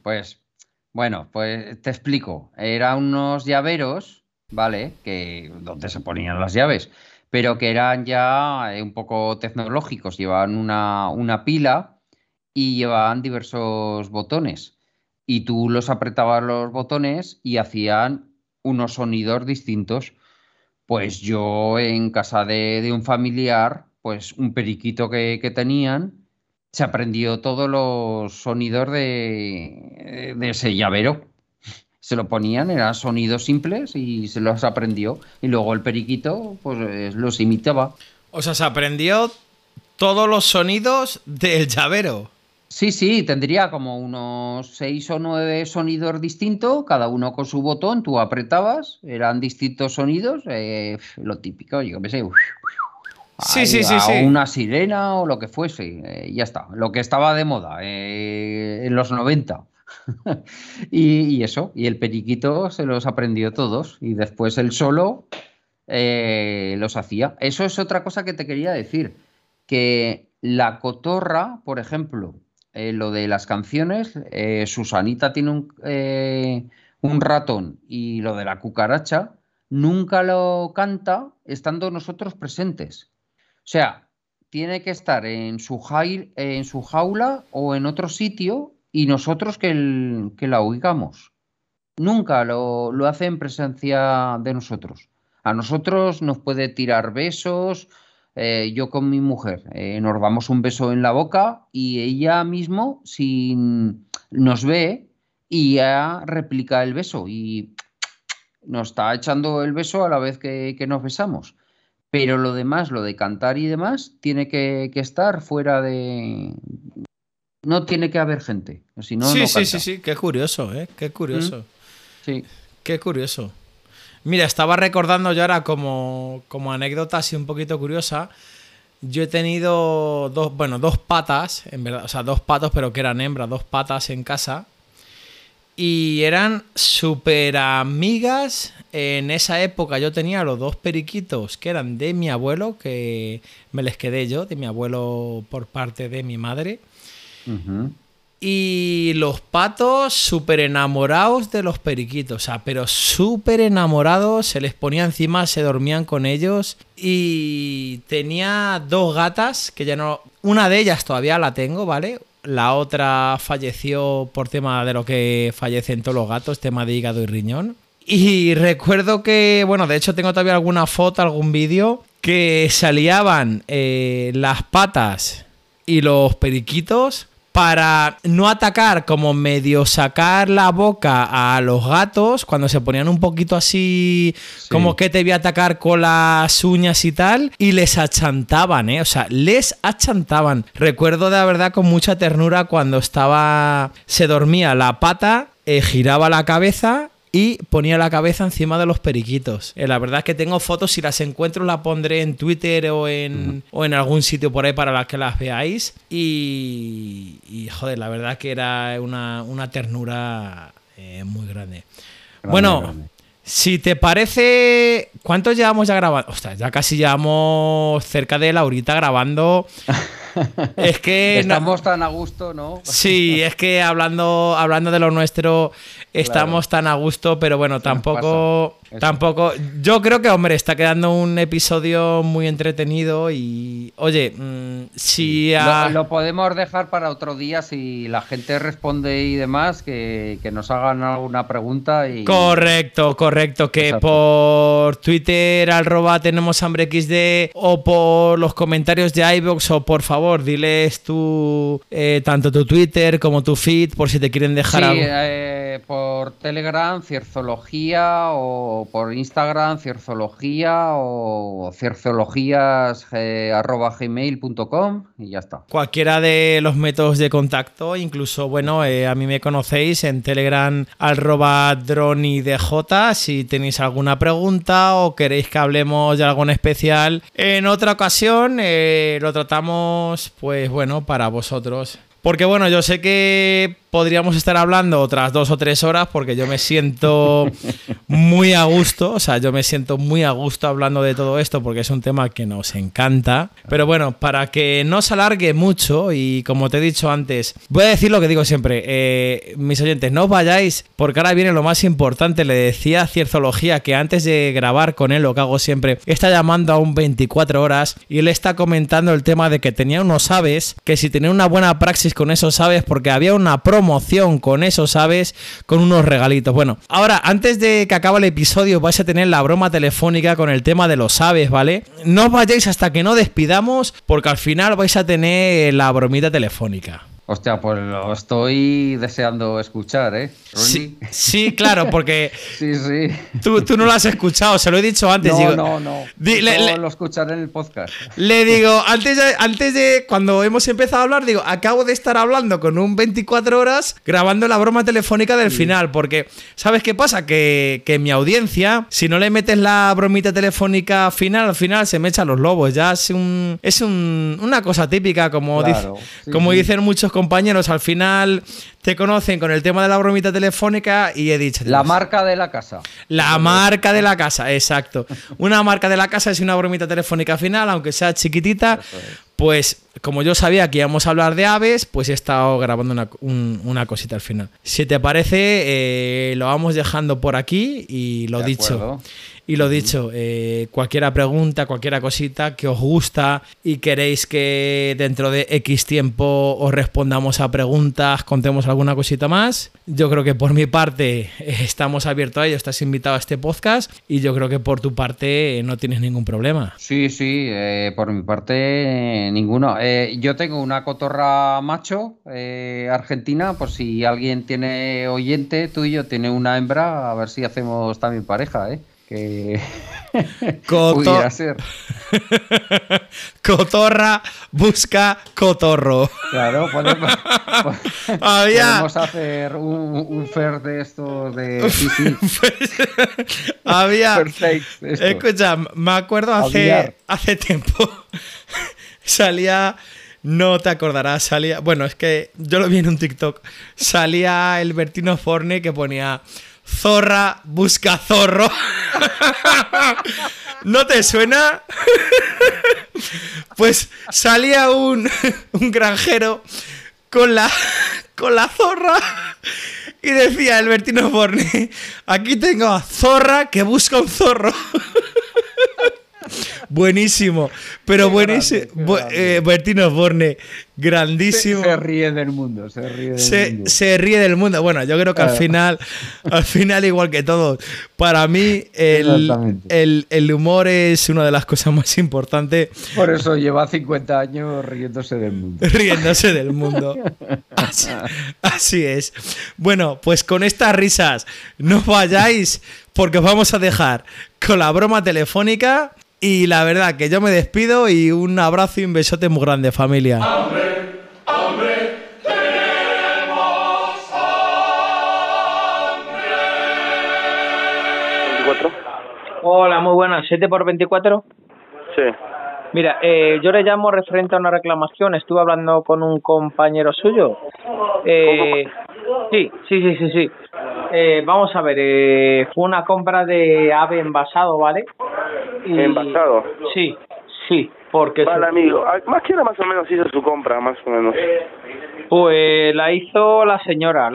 pues te explico. Eran unos llaveros, ¿vale? Que donde se ponían las llaves, pero que eran ya un poco tecnológicos. Llevaban una pila y llevaban diversos botones. Y tú los apretabas los botones y hacían unos sonidos distintos. Pues yo en casa de un familiar, pues un periquito que tenían, se aprendió todos los sonidos de ese llavero. Se lo ponían, eran sonidos simples y se los aprendió. Y luego el periquito, pues los imitaba. O sea, se aprendió todos los sonidos del llavero. Sí, sí, tendría como unos 6 o 9 sonidos distintos, cada uno con su botón, tú apretabas, eran distintos sonidos, lo típico, yo qué sé, Sí, sí, sí, a sí. una sirena o lo que fuese, ya está, lo que estaba de moda en los 90. Y eso, y el periquito se los aprendió todos y después él solo los hacía. Eso es otra cosa que te quería decir, que la cotorra, por ejemplo, lo de las canciones, Susanita tiene un ratón y lo de la cucaracha, nunca lo canta estando nosotros presentes. O sea, tiene que estar en su jaula o en otro sitio y nosotros que la oigamos. Nunca lo hace en presencia de nosotros. A nosotros nos puede tirar besos. Yo con mi mujer nos damos un beso en la boca y ella mismo nos ve y ya replica el beso y nos está echando el beso a la vez que nos besamos. Pero lo demás, lo de cantar y demás, tiene que estar fuera de... No tiene que haber gente, si no, Sí, no sí, sí, canta. sí. Qué curioso, ¿eh? Qué ¿Mm? curioso. Sí, Qué curioso. Mira, estaba recordando yo ahora como anécdota así un poquito curiosa. Yo he tenido dos patas, en verdad, o sea, dos patos, pero que eran hembras, dos patas en casa. y eran súper amigas. En esa época yo tenía los 2 periquitos que eran de mi abuelo, que me les quedé yo, de mi abuelo por parte de mi madre. Ujú. Y los patos súper enamorados de los periquitos, o sea, pero súper enamorados, se les ponía encima, se dormían con ellos. Y tenía 2 gatas, que ya no... Una de ellas todavía la tengo, ¿vale? La otra falleció por tema de lo que fallecen todos los gatos, tema de hígado y riñón. Y recuerdo que, bueno, de hecho tengo todavía alguna foto, algún vídeo, que salían las patas y los periquitos para no atacar, como medio sacar la boca a los gatos cuando se ponían un poquito así, Sí. como que te voy a atacar con las uñas y tal, y les achantaban, o sea, les achantaban. Recuerdo de verdad con mucha ternura cuando se dormía la pata, giraba la cabeza y ponía la cabeza encima de los periquitos. La verdad es que tengo fotos, si las encuentro las pondré en Twitter o en algún sitio por ahí para las que las veáis. Y joder, la verdad que era una ternura muy grande. Bueno, Grande. si te parece, ¿cuánto llevamos ya grabando? Ostras, ya casi llevamos cerca de la horita grabando. Es que Estamos tan a gusto, ¿no? sí, es que hablando de lo nuestro estamos tan a gusto, pero bueno, Se nos tampoco. Yo creo que, hombre, está quedando un episodio muy entretenido y, oye, si Lo podemos dejar para otro día si la gente responde y demás, que nos hagan alguna pregunta. Correcto, que Exacto. por Twitter tenemos HambreXD o por los comentarios de iVoox, o por favor, diles tanto tu Twitter como tu feed por si te quieren dejar Sí, algo. por Telegram, Cierzología, o por Instagram, Cierzología, o cierzologías@gmail.com y ya está. Cualquiera de los métodos de contacto, incluso, bueno, a mí me conocéis en Telegram @dronidj, si tenéis alguna pregunta o queréis que hablemos de algo en especial. En otra ocasión lo tratamos, pues bueno, para vosotros. Porque bueno, yo sé que podríamos estar hablando otras 2 o 3 horas porque yo me siento muy a gusto, o sea, yo me siento muy a gusto hablando de todo esto porque es un tema que nos encanta. Pero bueno, para que no se alargue mucho y como te he dicho antes, voy a decir lo que digo siempre, mis oyentes, no os vayáis porque ahora viene lo más importante. Le decía a Cierzología que antes de grabar con él, lo que hago siempre, está llamando a un 24 horas y él está comentando el tema de que tenía unos aves, que si tenía una buena praxis con esos aves porque había una promoción con esos aves con unos regalitos. Bueno, ahora, antes de que acabe el episodio vais a tener la broma telefónica con el tema de los aves, ¿vale? No os vayáis hasta que no despidamos porque al final vais a tener la bromita telefónica. Hostia, pues lo estoy deseando escuchar, ¿eh, Sí, Ronnie? sí, claro, porque Sí. tú no lo has escuchado, se lo he dicho antes. No. Lo escucharé en el podcast. Le digo, antes de cuando hemos empezado a hablar, digo, acabo de estar hablando con un 24 horas grabando la broma telefónica del final, porque ¿sabes qué pasa? Que mi audiencia, si no le metes la bromita telefónica final, al final se me echan los lobos. Ya es una cosa típica, como, Claro, sí. dicen muchos compañeros, al final te conocen con el tema de la bromita telefónica y he dicho... La Dios, marca de la casa. la marca de la casa, exacto. Una marca de la casa es una bromita telefónica final, aunque sea chiquitita. Eso es. Pues como yo sabía que íbamos a hablar de aves, pues he estado grabando una cosita al final. Si te parece, lo vamos dejando por aquí y lo De dicho. acuerdo. Y lo dicho, cualquiera pregunta, cualquiera cosita que os gusta y queréis que dentro de X tiempo os respondamos a preguntas, contemos alguna cosita más, yo creo que por mi parte estamos abiertos a ello, estás invitado a este podcast y yo creo que por tu parte no tienes ningún problema. Sí, por mi parte ninguno. Yo tengo una cotorra macho argentina, por si alguien tiene oyente tuyo, tiene una hembra, a ver si hacemos también pareja, ¿eh? Que pudiera ser. Cotorra busca cotorro. Claro, podemos hacer un fair de estos de... Sí. Había... Perfecto. Escucha, me acuerdo hace tiempo salía... no te acordarás, salía... Bueno, es que yo lo vi en un TikTok. Salía el Bertino Forne que ponía zorra busca zorro. ¿No te suena? Pues salía un granjero con la zorra y decía el Bertino Forne, aquí tengo a zorra que busca un zorro. Buenísimo, pero buenísimo. Bertino Forne, grandísimo. Se ríe del mundo, se ríe del mundo. Bueno, yo creo que al final, igual que todos, para mí el humor es una de las cosas más importantes. Por eso lleva 50 años riéndose del mundo. Riéndose del mundo. Así es. Bueno, pues con estas risas no vayáis porque os vamos a dejar con la broma telefónica. Y la verdad que yo me despido y un abrazo y un besote muy grande, familia. ¡Hambre, hambre, tenemos hambre! 24. Hola, muy buenas. ¿7 por 24? Sí. Mira, yo le llamo referente a una reclamación. Estuve hablando con un compañero suyo. Sí. Vamos a ver, fue una compra de ave envasado, ¿vale? ¿Envasado? Sí, porque... Vale, amigo. ¿Más que más o menos hizo su compra, más o menos? Pues la hizo la señora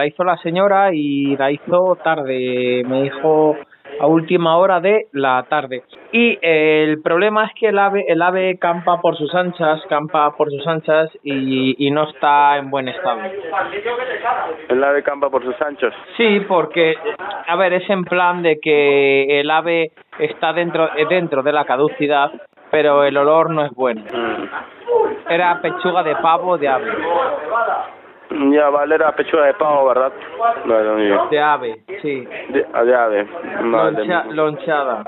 y la hizo tarde, me dijo a última hora de la tarde. Y el problema es que el ave campa por sus anchas y no está en buen estado. El ave campa por sus anchos. Sí, porque, a ver, es en plan de que el ave está dentro de la caducidad, pero el olor no es bueno. Era pechuga de pavo de ave. Ya, vale, era pechuga de pavo, ¿verdad? No, de ave, sí. De ave. Vale. Lonchada.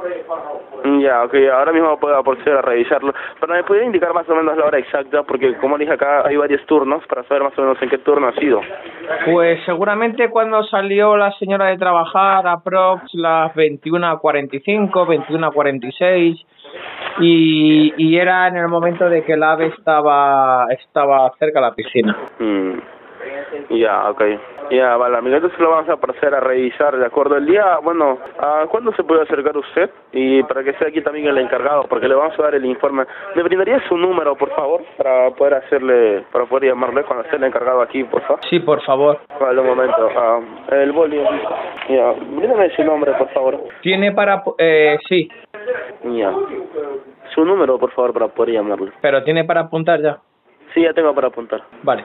Ya, ok, ahora mismo puedo proceder a revisarlo. Pero me podría indicar más o menos la hora exacta, porque como dije acá hay varios turnos, para saber más o menos en qué turno ha sido. Pues seguramente cuando salió la señora de trabajar, aprox las 21:45, 21:46, y era en el momento de que el ave estaba cerca de la piscina. Ya, ok. Ya, vale, amigo, entonces lo vamos a proceder a revisar, ¿de acuerdo? El día, bueno, ¿cuándo se puede acercar usted? Y para que sea aquí también el encargado, porque le vamos a dar el informe. ¿Me brindaría su número, por favor, para poder llamarle cuando esté el encargado aquí, por favor? Sí, por favor. Vale, un momento. El boli. Ya, bríndame su nombre, por favor. ¿Tiene para...? Sí. Ya. Su número, por favor, para poder llamarle. ¿Pero tiene para apuntar ya? Sí, ya tengo para apuntar. Vale.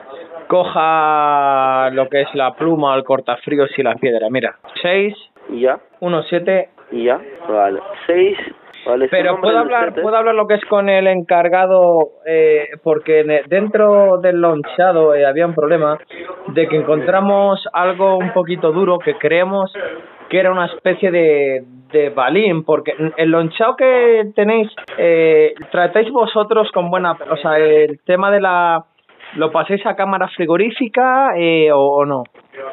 Coja lo que es la pluma, el cortafríos y la piedra. Mira. 6. Ya. 17. Ya. Vale. 6. Vale. Pero puedo hablar lo que es con el encargado, porque dentro del lonchado había un problema de que encontramos algo un poquito duro que creemos que era una especie de balín, porque el lonchado que tenéis, tratáis vosotros con buena... O sea, el tema de ¿lo pasáis a cámara frigorífica o no?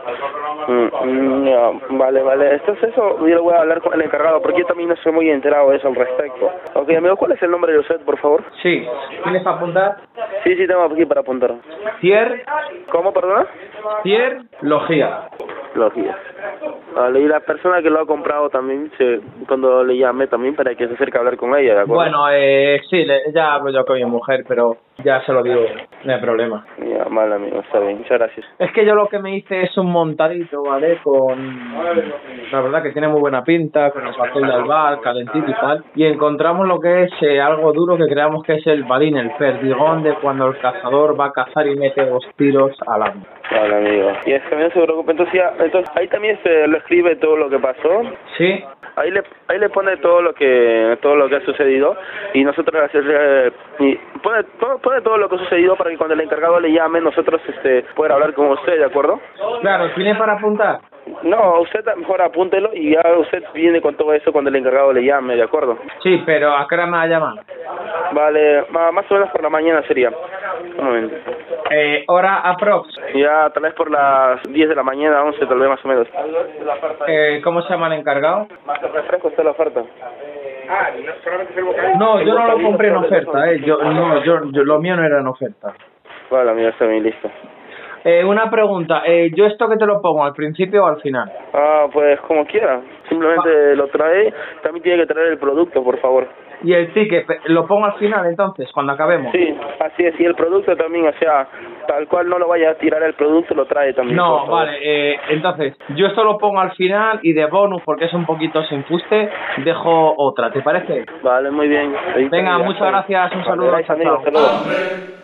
Ya, vale. Entonces eso yo lo voy a hablar con el encargado, porque yo también no estoy muy enterado de eso al respecto. Ok, amigo, ¿cuál es el nombre de usted, por favor? Sí. ¿Tienes para apuntar? Sí, tengo aquí para apuntar. Pierre. ¿Cómo, perdona? Pierre Logía. Vale, y la persona que lo ha comprado también, cuando le llame también para que se acerque a hablar con ella, ¿de acuerdo? Bueno, sí, ya hablo yo con mi mujer, pero ya se lo digo, no hay problema. Ya, vale, amigo, está bien, muchas gracias. Es que yo lo que me hice es un montadito, ¿vale? La verdad que tiene muy buena pinta, con el papel de albar, calentito y tal. Y encontramos lo que es algo duro que creamos que es el balín, el perdigón de cuando el cazador va a cazar y mete 2 tiros al arma. Vale, amigo. Y es que no se preocupe, entonces ahí también se lo escribe todo lo que pasó. Sí. Ahí le pone todo lo que ha sucedido y nosotros pone todo lo que ha sucedido para que cuando el encargado le llame nosotros poder hablar con usted, ¿de acuerdo? Claro, ¿tiene para apuntar? No, usted mejor apúntelo y ya usted viene con todo eso cuando el encargado le llame, ¿de acuerdo? Sí, pero ¿a qué hora me va a llamar? Vale, más o menos por la mañana sería. Un momento. ¿Hora aprox? Ya, tal vez por las 10 de la mañana, 11 tal vez más o menos. ¿Cómo se llama el encargado? Más refresco está la oferta. No, yo no lo compré en oferta, yo lo mío no era en oferta. Vale, amigo, está bien, listo. Una pregunta, ¿yo esto que te lo pongo, al principio o al final? Pues como quiera, simplemente lo trae, también tiene que traer el producto, por favor. ¿Y el ticket lo pongo al final entonces, cuando acabemos? Sí, así es, y el producto también, o sea, tal cual no lo vaya a tirar el producto, lo trae también. No, vale, entonces, yo esto lo pongo al final y de bonus, porque es un poquito sin fuste, dejo otra, ¿te parece? Vale, muy bien. Venga, muchas gracias, un saludo. Gracias, amigo, chao. saludos.